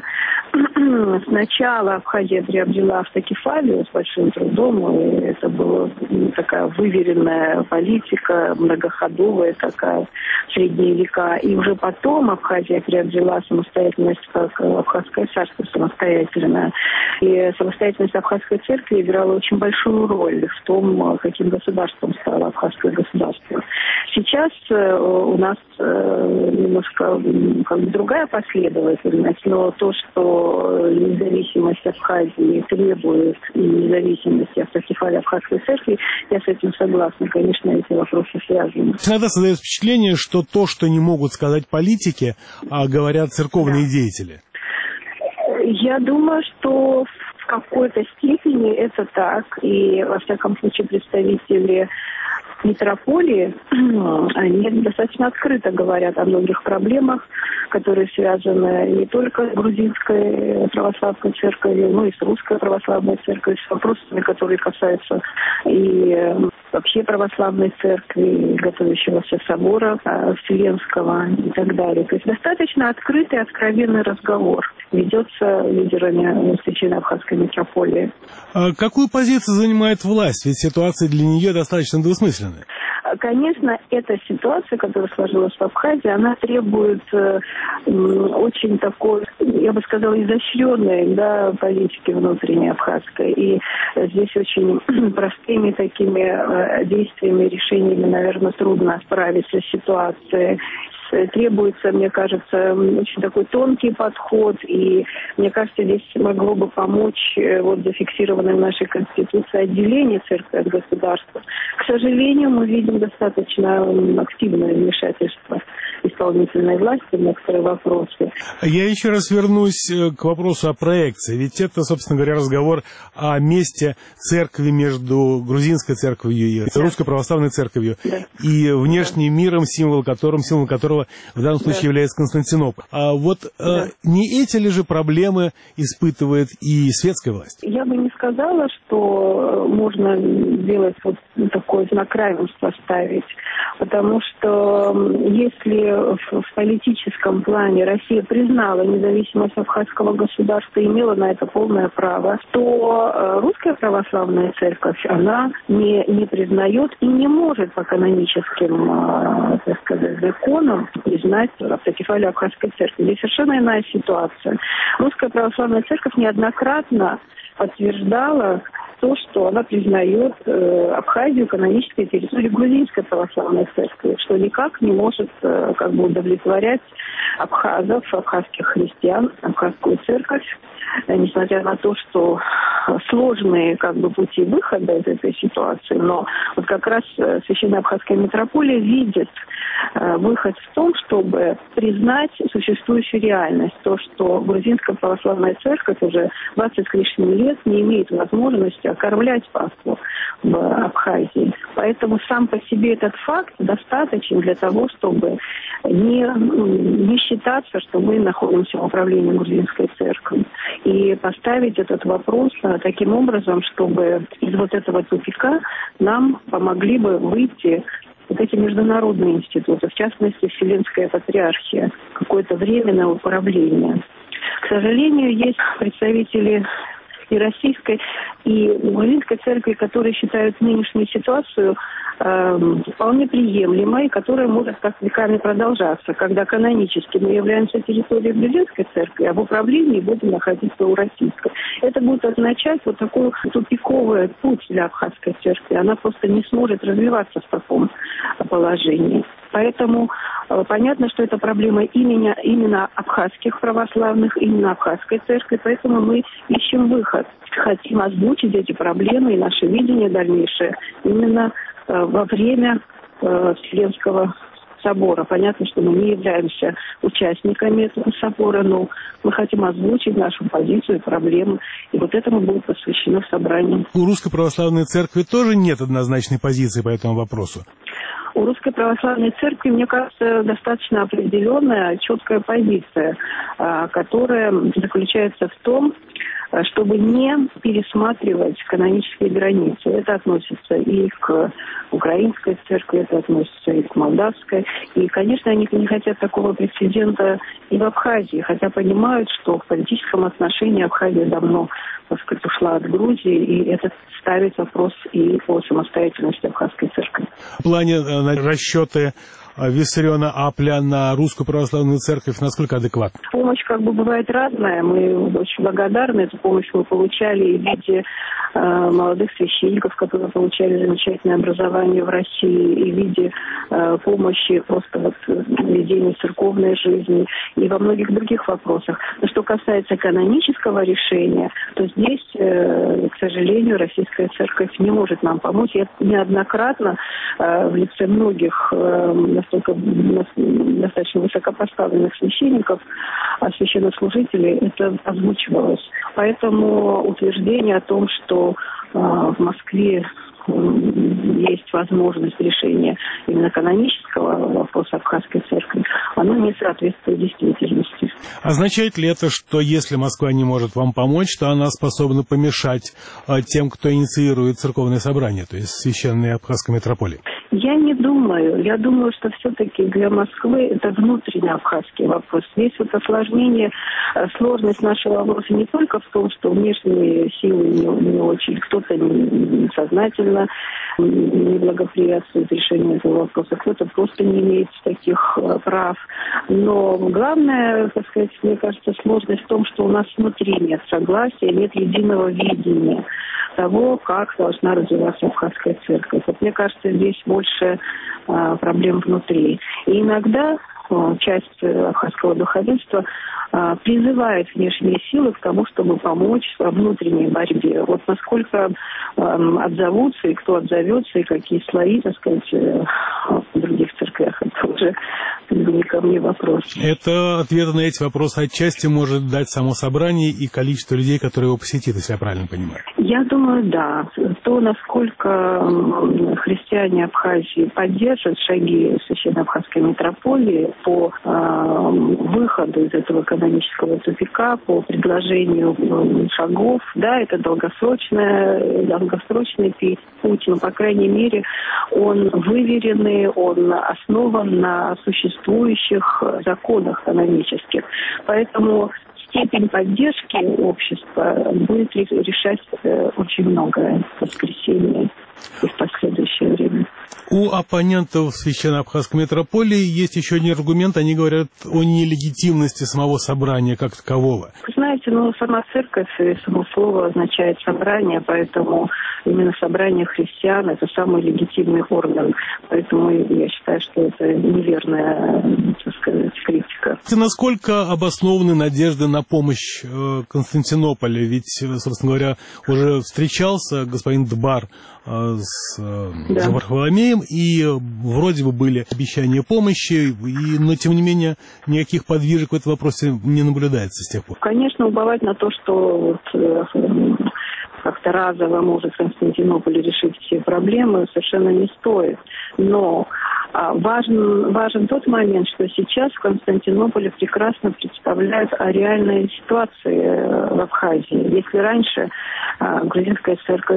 сначала Абхазия приобрела автокефалию с большим трудом, и это была такая выверенная политика, многоходовая такая, в средние века. И уже потом Абхазия приобрела самостоятельность, как Абхазское царство самостоятельное. И самостоятельность Абхазской церкви играла очень большую роль в том, каким государством стало Абхазское государство. Сейчас у нас немножко как бы другая последовательность, но то, что независимость Абхазии требует и независимости автокефалии Абхазской церкви, я с этим согласна. Конечно, эти вопросы связаны. Иногда создается впечатление, что то, что не могут сказать политики, а говорят церковные да. деятели. Я думаю, что в какой-то степени это так. И, во всяком случае, представители митрополии, они достаточно открыто говорят о многих проблемах, которые связаны не только с грузинской православной церковью, но и с русской православной церковью, с вопросами, которые касаются и вообще православной церкви, готовящегося собора Вселенского и так далее. То есть достаточно открытый, откровенный разговор ведется лидерами Священно-Абхазской митрополии. А какую позицию занимает власть? Ведь ситуация для нее достаточно двусмысленная. Конечно, эта ситуация, которая сложилась в Абхазии, она требует э, очень такой, я бы сказала, изощренной да, политики внутренней абхазской. И здесь очень простыми такими э, действиями, решениями, наверное, трудно справиться с ситуацией. Требуется, мне кажется, очень такой тонкий подход, и мне кажется, здесь могло бы помочь вот зафиксированное в нашей Конституции отделение церкви от государства. К сожалению, мы видим достаточно активное вмешательство исполнительной власти в некоторые вопросы. Я еще раз вернусь к вопросу о проекции. Ведь это, собственно говоря, разговор о месте церкви между грузинской церковью и да. русской православной церковью да. и внешним да. миром, символ которым, символ которого в данном случае да. является Константинополь. А вот да. э, не эти ли же проблемы испытывает и светская власть? Я бы не сказала, что можно сделать вот такое знак равенства ставить, потому что если в, в политическом плане Россия признала независимость абхазского государства и имела на это полное право, то э, русская православная церковь, она не, не признает и не может по каноническим, э, так сказать, законам признать автокефалию Абхазской церкви. Здесь совершенно иная ситуация. Русская православная церковь неоднократно подтверждала то, что она признает э, Абхазию канонической территорией грузинской православной церкви, что никак не может э, как бы удовлетворять абхазов, абхазских христиан, абхазскую церковь, э, несмотря на то, что сложные как бы пути выхода из этой ситуации, но вот как раз Священно-Абхазская митрополия видит э, выход в том, чтобы признать существующую реальность, то, что грузинская православная церковь уже двадцать с лишним лет не имеет возможности окормлять паству в Абхазии. Поэтому сам по себе этот факт достаточен для того, чтобы не, не считаться, что мы находимся в управлении грузинской церкви. и поставить этот вопрос таким образом, чтобы из вот этого тупика нам помогли бы выйти вот эти международные институты, в частности, Вселенская Патриархия, какое-то временное управление. К сожалению, есть представители и российской, и украинской церкви, которые считают нынешнюю ситуацию э, вполне приемлемой, которая может так веками продолжаться, когда канонически мы являемся территорией Вселенской церкви, а в управлении будем находиться у российской. Это будет означать вот такой тупиковый путь для абхазской церкви. Она просто не сможет развиваться в таком положении. Поэтому э, понятно, что это проблема именно, именно абхазских православных, именно абхазской церкви, поэтому мы ищем выход. Хотим озвучить эти проблемы и наше видение дальнейшее именно э, во время э, Вселенского собора. Понятно, что мы не являемся участниками этого собора, но мы хотим озвучить нашу позицию и проблемы, и вот этому будет посвящено собрание. У Русской Православной Церкви тоже нет однозначной позиции по этому вопросу? У Русской Православной Церкви, мне кажется, достаточно определенная, четкая позиция, которая заключается в том, чтобы не пересматривать канонические границы. Это относится и к украинской церкви, это относится и к молдавской. И, конечно, они не хотят такого прецедента и в Абхазии, хотя понимают, что в политическом отношении Абхазия давно, так сказать, ушла от Грузии, и это ставит вопрос и по самостоятельности абхазской церкви. В плане э, расчеты Виссариона Апля на Русскую Православную Церковь насколько адекватна? Помощь как бы бывает разная. Мы очень благодарны. Эту помощь мы получали в виде э, молодых священников, которые получали замечательное образование в России, и в виде э, помощи просто вот ведения церковной жизни и во многих других вопросах. Но что касается канонического решения, то здесь, э, к сожалению, Российская Церковь не может нам помочь. Я неоднократно э, в лице многих э, настолько достаточно высокопоставленных священников, а священнослужителей, это озвучивалось. Поэтому утверждение о том, что э, в Москве есть возможность решения именно канонического вопроса абхазской церкви, оно не соответствует действительности. Означает ли это, что если Москва не может вам помочь, то она способна помешать а, тем, кто инициирует церковное собрание, то есть священной абхазской митрополии? Я не думаю. Я думаю, что все-таки для Москвы это внутренний абхазский вопрос. Здесь вот осложнение, сложность нашего вопроса не только в том, что внешние силы не, не очень, кто-то несознательно не благоприятствует решению этого вопроса, кто-то просто не имеет таких прав. Но главное, так сказать, мне кажется, сложность в том, что у нас внутри нет согласия, нет единого видения того, как должна развиваться абхазская церковь. Вот мне кажется, здесь больше а, проблем внутри. И иногда а, часть абхазского духовенства а, призывает внешние силы к тому, чтобы помочь во внутренней борьбе. Вот насколько а, отзовутся, и кто отзовется, и какие слои, так сказать, в других церквях, это уже не ко мне вопрос. Это ответ на эти вопросы отчасти может дать само собрание и количество людей, которые его посетят, если я правильно понимаю. Я думаю, да. То, насколько христиане Абхазии поддержат шаги Священной Абхазской митрополии по э, выходу из этого канонического тупика, по предложению шагов, да, это долгосрочная, долгосрочный путь, но, по крайней мере, он выверенный, он основан на существующих законах канонических. Поэтому степень поддержки общества будет решать очень многое в воскресенье и в последующее время. У оппонентов Священной Абхазской митрополии есть еще один аргумент. Они говорят о нелегитимности самого собрания как такового. Знаете, ну, сама церковь и само слово означает собрание, поэтому именно собрание христиан – это самый легитимный орган. Поэтому я считаю, что это неверная, так сказать, критика. Насколько обоснованы надежды на помощь Константинополя? Ведь, собственно говоря, уже встречался господин Дбар с да. Варфоломеем, и вроде бы были обещания помощи, и, но, тем не менее, никаких подвижек в этом вопросе не наблюдается с тех пор. Конечно, уповать на то, что вот, как-то разово может Константинополь решить все проблемы, совершенно не стоит. Но Важен, важен тот момент, что сейчас в Константинополе прекрасно представляют о реальной ситуации в Абхазии. Если раньше грузинская церковь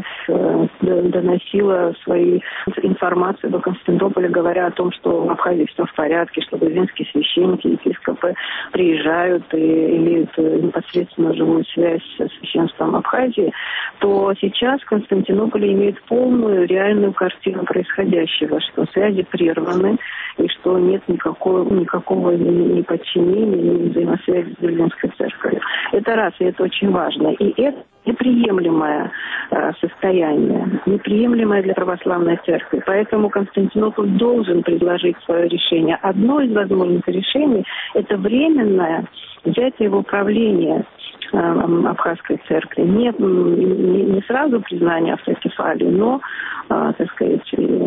доносила свою информацию до Константинополя, говоря о том, что в Абхазии все в порядке, что грузинские священники, епископы приезжают и имеют непосредственно живую связь с священством Абхазии, то сейчас Константинополь имеет полную реальную картину происходящего, что связи прерваны и что нет никакого, никакого ни подчинения, ни взаимосвязи с грузинской церковью. Это раз, и это очень важно. И это неприемлемое э, состояние, неприемлемое для православной церкви. Поэтому Константинополь должен предложить свое решение. Одно из возможных решений – это временное взятие в управление э, Абхазской церкви. Не, не, не сразу признание автокефалии, но, э, так сказать,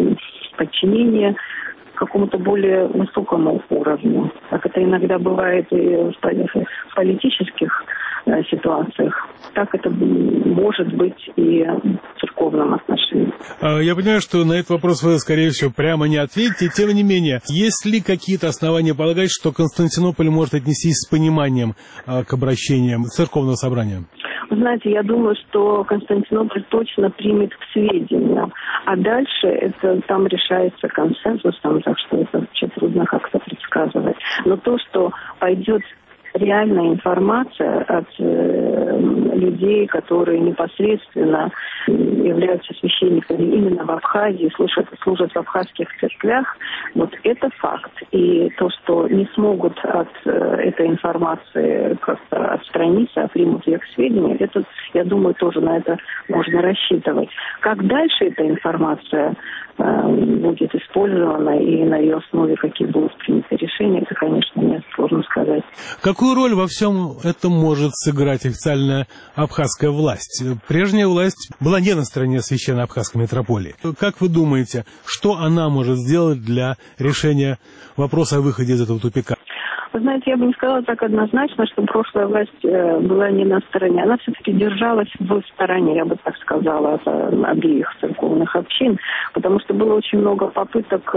подчинение какому-то более высокому уровню. Как это иногда бывает и в политических э, ситуациях, так это может быть и в церковном отношении. Я понимаю, что на этот вопрос вы, скорее всего, прямо не ответите. Тем не менее, есть ли какие-то основания полагать, что Константинополь может отнестись с пониманием э, к обращениям церковного собрания? Вы знаете, я думаю, что Константинополь точно примет к сведению. А дальше это там решается консенсусом, так что это вообще трудно как-то предсказывать. Но то, что пойдет реальная информация от э, людей, которые непосредственно являются священниками именно в Абхазии, служат, служат в абхазских церквях, вот это факт. И то, что не смогут от э, этой информации как-то отстраниться, а примут ее к сведению, это, я думаю, тоже на это можно рассчитывать. Как дальше эта информация э, будет использована и на ее основе какие будут приняты решения, это, конечно, мне сложно сказать. Какую роль во всем этом может сыграть официальная абхазская власть? Прежняя власть была не на стороне священной абхазской митрополии. Как вы думаете, что она может сделать для решения вопроса о выходе из этого тупика? Вы знаете, я бы не сказала так однозначно, что прошлая власть была не на стороне. Она все-таки держалась в стороне, я бы так сказала, от обеих церковных общин, потому что было очень много попыток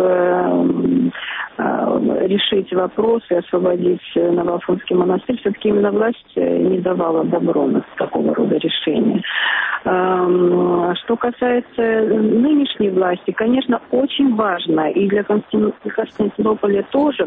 решить вопросы и освободить Новоафонский монастырь. Все-таки именно власть не давала добро на такого рода решения. Что касается нынешней власти, конечно, очень важно, и для Константинополя тоже,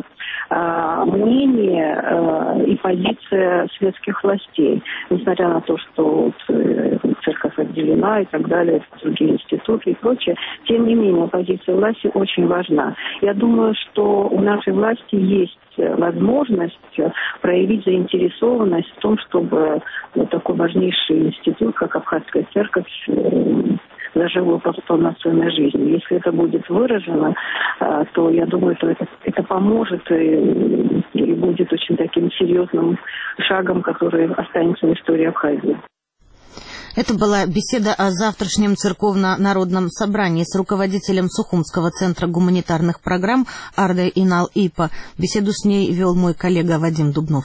мнение и позиция светских властей, несмотря на то, что вот церковь отделена и так далее, другие институты и прочее, тем не менее позиция власти очень важна. Я думаю, что у нашей власти есть возможность проявить заинтересованность в том, чтобы вот такой важнейший институт, как Абхазская церковь, зажил полноценной жизнью. Если это будет выражено, то я думаю, что это, это поможет и, и будет очень таким серьезным шагом, который останется в истории Абхазии. Это была беседа о завтрашнем церковно-народном собрании с руководителем Сухумского центра гуманитарных программ Ардой Инал Ипа. Беседу с ней вел мой коллега Вадим Дубнов.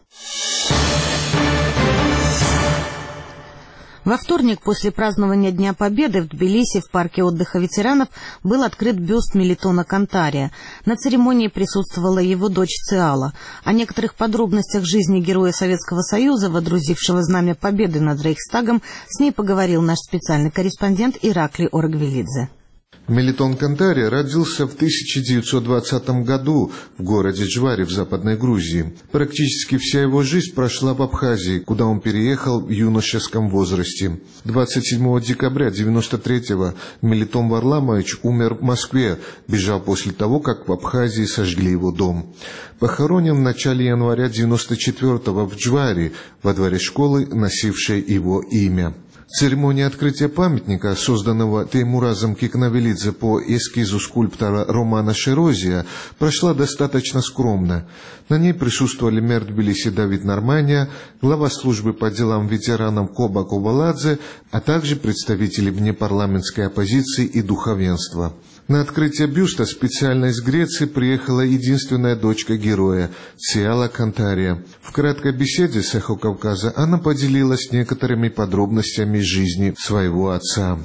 Во вторник после празднования Дня Победы в Тбилиси в парке отдыха ветеранов был открыт бюст Мелитона Кантария. На церемонии присутствовала его дочь Циала. О некоторых подробностях жизни героя Советского Союза, водрузившего знамя Победы над Рейхстагом, с ней поговорил наш специальный корреспондент Ираклий Оргвелидзе. Мелитон Кантария родился в тысяча девятьсот двадцатом году в городе Джвари в Западной Грузии. Практически вся его жизнь прошла в Абхазии, куда он переехал в юношеском возрасте. двадцать седьмого декабря девяносто третьего Мелитон Варламович умер в Москве, бежал после того, как в Абхазии сожгли его дом. Похоронен в начале января девяносто четвёртого в Джвари, во дворе школы, носившей его имя. Церемония открытия памятника, созданного Теймуразом Кикнавелидзе по эскизу скульптора Романа Шерозия, прошла достаточно скромно. На ней присутствовали мэр Тбилиси Давид Нормания, глава службы по делам ветеранов Коба Кобаладзе, а также представители внепарламентской оппозиции и духовенства. На открытие бюста специально из Греции приехала единственная дочка героя, Циала Кантария. В краткой беседе с «Эхо Кавказа» она поделилась некоторыми подробностями жизни своего отца.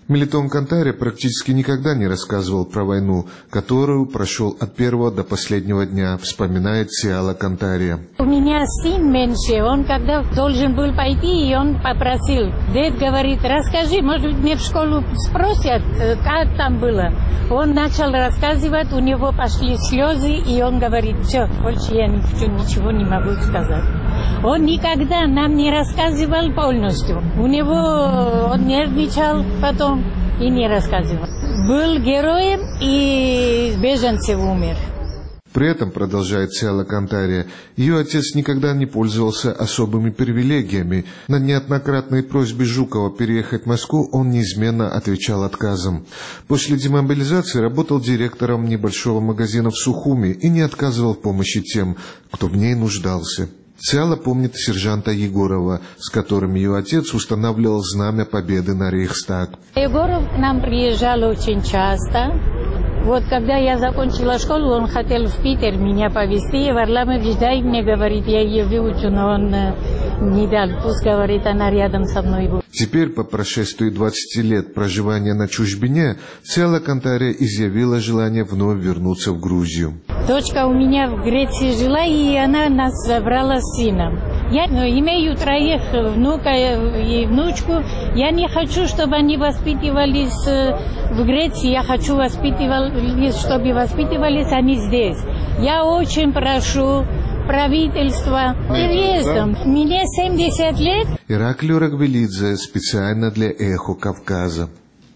Мелитон Кантаре практически никогда не рассказывал про войну, которую прошел от первого до последнего дня, вспоминает Сиала Кантаре. У меня сын меньше, он когда должен был пойти, и он попросил. Дед говорит, расскажи, может быть, мне в школу спросят, как там было. Он начал рассказывать, у него пошли слезы, и он говорит, все, больше я ничего, ничего не могу сказать. Он никогда нам не рассказывал полностью. У него он нервничал потом и не рассказывал. Был героем и беженцем умер. При этом, продолжает Сиала Кантаре, ее отец никогда не пользовался особыми привилегиями. На неоднократные просьбы Жукова переехать в Москву он неизменно отвечал отказом. После демобилизации работал директором небольшого магазина в Сухуми и не отказывал в помощи тем, кто в ней нуждался. Сиала помнит сержанта Егорова, с которым ее отец устанавливал знамя победы на Рейхстаг. Егоров к нам приезжал очень часто. Вот когда я закончила школу, он хотел в Питер меня повезти. Варламович, дай мне, говорит, я ее выучу, но он не дал. Пусть, говорит, она рядом со мной будет. Теперь, по прошествии двадцати лет проживания на чужбине, Сиала Кантаре изъявила желание вновь вернуться в Грузию. Дочка у меня в Греции жила, и она нас забрала с сыном. Я ну, имею троих внука и внучку. Я не хочу, чтобы они воспитывались в Греции. Я хочу, воспитывались, чтобы воспитывались они здесь. Я очень прошу правительства переездом. Мне семьдесят лет. Ираклий Рагвелидзе специально для «Эхо Кавказа».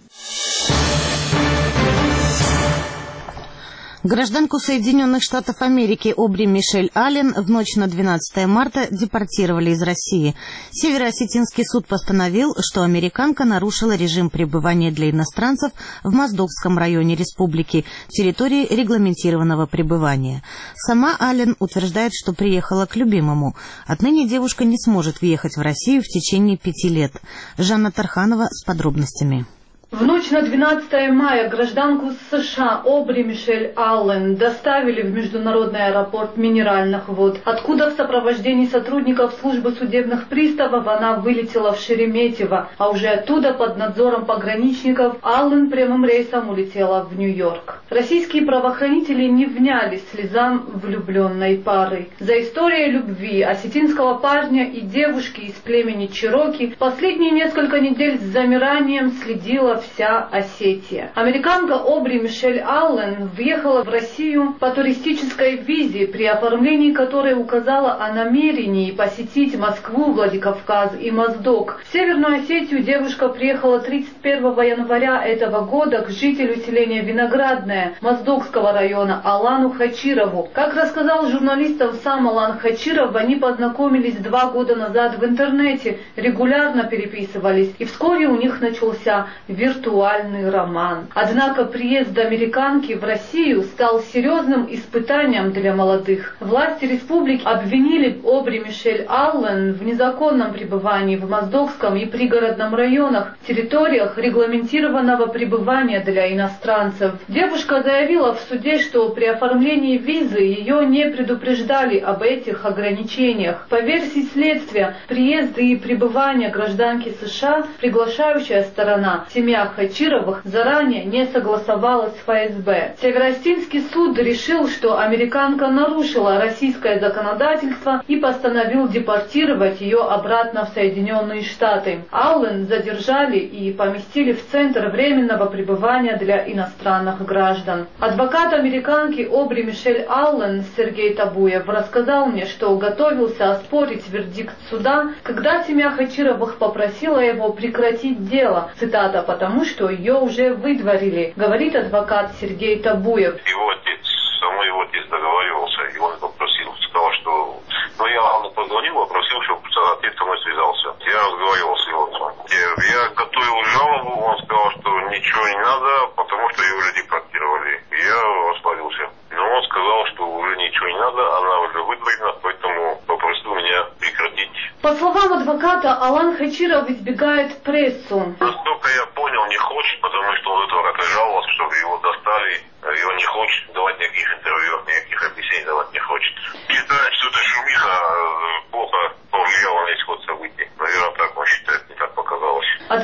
Гражданку Соединенных Штатов Америки Обри Мишель Аллен в ночь на двенадцатое марта депортировали из России. Североосетинский суд постановил, что американка нарушила режим пребывания для иностранцев в Моздокском районе республики, территории регламентированного пребывания. Сама Аллен утверждает, что приехала к любимому. Отныне девушка не сможет въехать в Россию в течение пяти лет. Жанна Тарханова с подробностями. В ночь на двенадцатое мая гражданку США Обри Мишель Аллен доставили в международный аэропорт Минеральных вод, откуда в сопровождении сотрудников службы судебных приставов она вылетела в Шереметьево, а уже оттуда под надзором пограничников Аллен прямым рейсом улетела в Нью-Йорк. Российские правоохранители не вняли слезам влюбленной пары. За историей любви осетинского парня и девушки из племени Чероки последние несколько недель с замиранием следила вся Осетия. Американка Обри Мишель Аллен въехала в Россию по туристической визе, при оформлении которой указала о намерении посетить Москву, Владикавказ и Моздок. В Северную Осетию девушка приехала тридцать первого января этого года к жителю селения Виноградное Моздокского района Алану Хачирову. Как рассказал журналистам сам Алан Хачиров, они познакомились два года назад в интернете, регулярно переписывались, и вскоре у них начался виртуальный роман. Однако приезд американки в Россию стал серьезным испытанием для молодых. Власти республики обвинили Обри Мишель Аллен в незаконном пребывании в Моздокском и пригородном районах, территориях регламентированного пребывания для иностранцев. Девушка заявила в суде, что при оформлении визы ее не предупреждали об этих ограничениях. По версии следствия, приезд и пребывание гражданки США, приглашающая сторона, семья Хачировых, заранее не согласовалась с ФСБ. Североостинский суд решил, что американка нарушила российское законодательство и постановил депортировать ее обратно в Соединенные Штаты. Аллен задержали и поместили в Центр временного пребывания для иностранных граждан. Адвокат американки Обри Мишель Аллен Сергей Табуев рассказал мне, что готовился оспорить вердикт суда, когда семья Хачировых попросила его прекратить дело. Цитата: «потому что ее уже выдворили», говорит адвокат Сергей Табуев. Его отец, со мной его отец договаривался, и он попросил, сказал, что... Ну, я ему позвонил, попросил, чтобы отец со мной связался. Я разговаривал с его отцом. Я готовил жалобу, он сказал, что ничего не надо, потому что ее уже депортировали. Я расплавился. Но он сказал, что уже ничего не надо, она уже выдворена, поэтому попросил меня прекратить. По словам адвоката, Алан Хачиров избегает прессу. Насколько я понял, не хочет, потому что он этого как-то жаловался, чтобы его достали. И он не хочет давать никаких интервью, никаких объяснений давать не хочет. Считает, что эта шумиха плохо повлияла на исход событий. Наверное, так он считает, не так показалось. Однако, по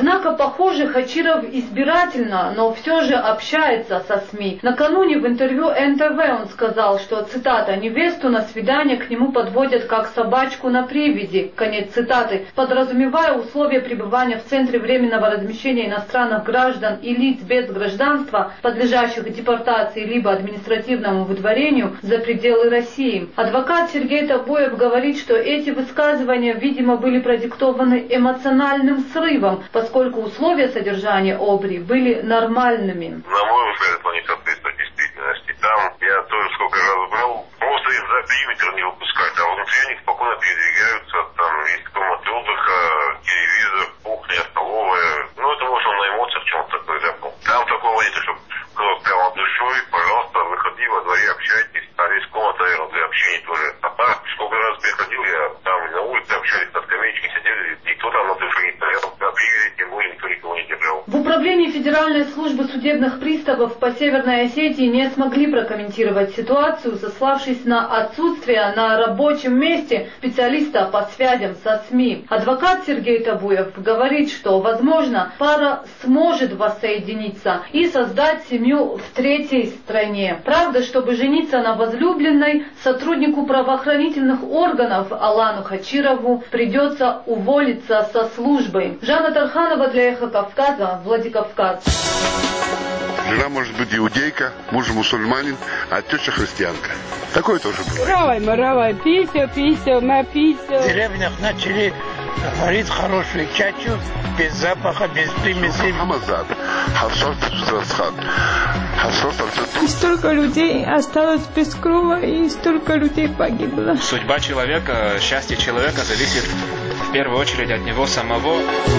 Похоже, Хачиров избирательно, но все же общается со СМИ. Накануне в интервью эн тэ вэ он сказал, что, цитата, «невесту на свидание к нему подводят как собачку на привязи», конец цитаты, подразумевая условия пребывания в Центре временного размещения иностранных граждан и лиц без гражданства, подлежащих депортации либо административному выдворению за пределы России. Адвокат Сергей Табоев говорит, что эти высказывания, видимо, были продиктованы эмоциональным срывом, поскольку условия содержания Обри были нормальными. На мой взгляд, это не соответствует действительности. Там я тоже сколько раз брал, просто их за периметр не выпускать, а внутри они спокойно передвигаются, там есть комнаты отдыха, телевизор, кухня, столовая. Ну, это может он на эмоциях в чем-то такое ляпнул. Там такого нет, чтобы кто прямо душой, пожалуйста, выходи во дворе, общайтесь. А здесь комната, наверное, для общения тоже. А так, сколько раз приходил я, там на улице общались, на скамеечке сидели, никто там на душе не стоял. А привязи, тем более, никто никого не держал. В управлении Федеральной службы судебных приставов по Северной Осетии не смогли прокомментировать ситуацию, сославшись на отсутствие на рабочем месте специалиста по связям со СМИ. Адвокат Сергей Табуев говорит, что, возможно, пара сможет воссоединиться и создать семью в третьей стране. Правда, чтобы жениться на возлюбленной, сотруднику правоохранительных органов Алану Хачирову придется уволиться со службы. Жанна Тарханова для Эхо Кавказа, Владикавказ. Жена может быть иудейка, муж мусульманин, а теща христианка. Такое тоже бывает. Равай, маравай, пися, пися, напися. В деревнях начали варить хорошую чачу, без запаха, без примесей. Хамазад, харшот, расхат, харшот, и столько людей осталось без крова, и столько людей погибло. Судьба человека, счастье человека зависит в первую очередь от него самого.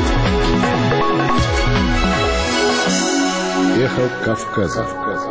Эхо Кавказа.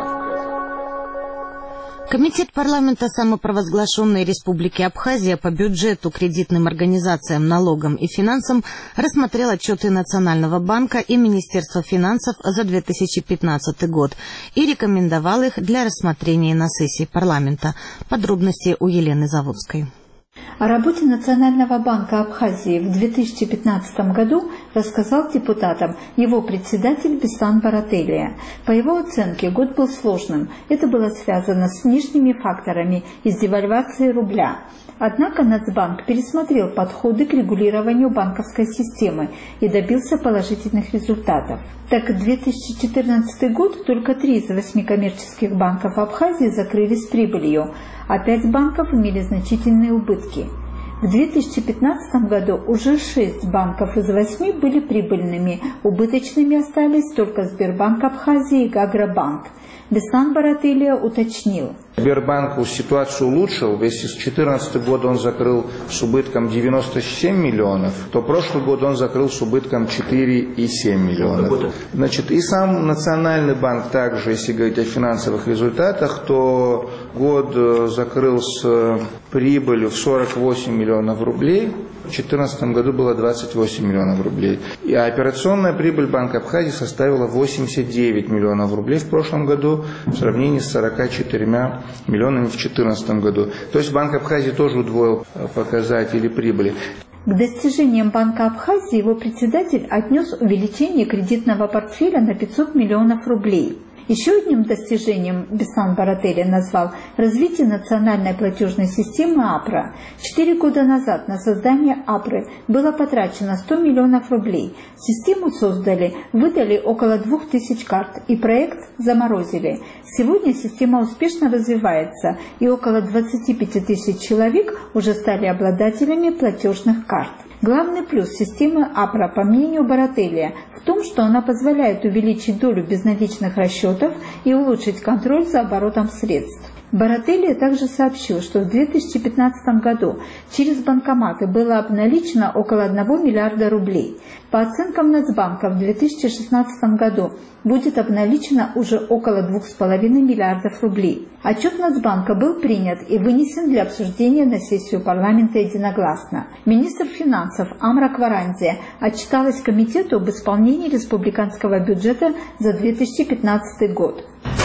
Комитет парламента самопровозглашенной Республики Абхазия по бюджету, кредитным организациям, налогам и финансам рассмотрел отчеты Национального банка и Министерства финансов за две тысячи пятнадцатый год и рекомендовал их для рассмотрения на сессии парламента. Подробности у Елены Заводской. О работе Национального банка Абхазии в две тысячи пятнадцатом году рассказал депутатам его председатель Беслан Барателия. По его оценке, год был сложным. Это было связано с внешними факторами и с девальвацией рубля. Однако Нацбанк пересмотрел подходы к регулированию банковской системы и добился положительных результатов. Так, две тысячи четырнадцатый год только три из восьми коммерческих банков Абхазии закрылись прибылью, а пять банков имели значительные убытки. В две тысячи пятнадцатом году уже шесть банков из восьми были прибыльными, убыточными остались только Сбербанк Абхазии и Агробанк. Беслан Барателия уточнил. Сбербанк ситуацию улучшил. Если с две тысячи четырнадцатого года он закрыл с убытком девяносто семь миллионов, то прошлый год он закрыл с убытком четыре и семь миллионов. Значит, и сам Национальный банк также, если говорить о финансовых результатах, то год закрыл с прибылью в сорок восемь миллионов рублей. В две тысячи четырнадцатом году было двадцать восемь миллионов рублей. И операционная прибыль Банка Абхазии составила восемьдесят девять миллионов рублей в прошлом году в сравнении с сорока четырьмя миллионами в две тысячи четырнадцатом году. То есть Банк Абхазии тоже удвоил показатели прибыли. К достижениям Банка Абхазии его председатель отнес увеличение кредитного портфеля на пятьсот миллионов рублей. Еще одним достижением Беслан Барателия назвал развитие национальной платежной системы АПРА. Четыре года назад на создание АПРы было потрачено сто миллионов рублей. Систему создали, выдали около двух тысяч карт и проект заморозили. Сегодня система успешно развивается, и около двадцати пяти тысяч человек уже стали обладателями платежных карт. Главный плюс системы АПРА, по мнению Барателия, в том, что она позволяет увеличить долю безналичных расчетов и улучшить контроль за оборотом средств. Барателия также сообщил, что в две тысячи пятнадцатом году через банкоматы было обналичено около одного миллиарда рублей. По оценкам Нацбанка, в две тысячи шестнадцатом году будет обналичено уже около двух с половиной миллиардов рублей. Отчет Нацбанка был принят и вынесен для обсуждения на сессию парламента единогласно. Министр финансов Амра Кваранзия отчиталась комитету об исполнении республиканского бюджета за две тысячи пятнадцатый год.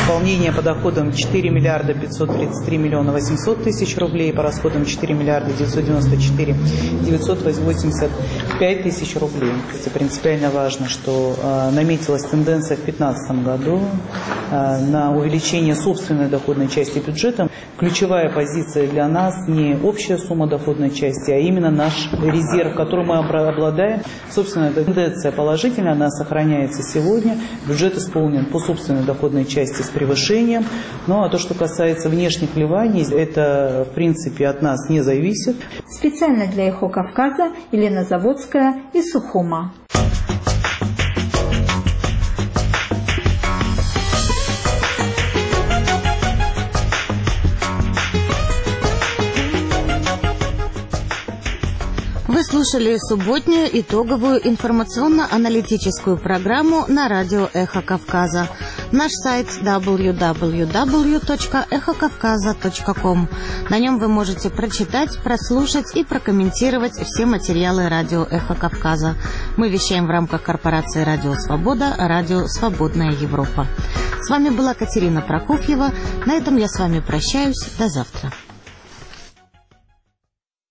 Пополнение по доходам четыре миллиарда пятьсот тридцать три миллиона восемьсот тысяч рублей, по расходам четыре миллиарда девятьсот девяносто четыре девятьсот восемьдесят пять тысяч рублей. Это принципиально важно, что э, наметилась тенденция в две тысячи пятнадцатом году э, на увеличение собственной доходной части бюджета. Ключевая позиция для нас не общая сумма доходной части, а именно наш резерв, которым мы обладаем. Собственно, эта тенденция положительная, она сохраняется сегодня. Бюджет исполнен по собственной доходной части с превышением. Ну а то, что касается внешних вливаний, это в принципе от нас не зависит. Специально для «Эхо Кавказа» Елена Заводская из Сухума. Вы слушали субботнюю итоговую информационно-аналитическую программу на радио «Эхо Кавказа». Наш сайт дабл ю дабл ю дабл ю точка эхо кавказа точка ком. На нем вы можете прочитать, прослушать и прокомментировать все материалы радио «Эхо Кавказа». Мы вещаем в рамках корпорации «Радио Свобода», радио «Свободная Европа». С вами была Катерина Прокофьева. На этом я с вами прощаюсь. До завтра.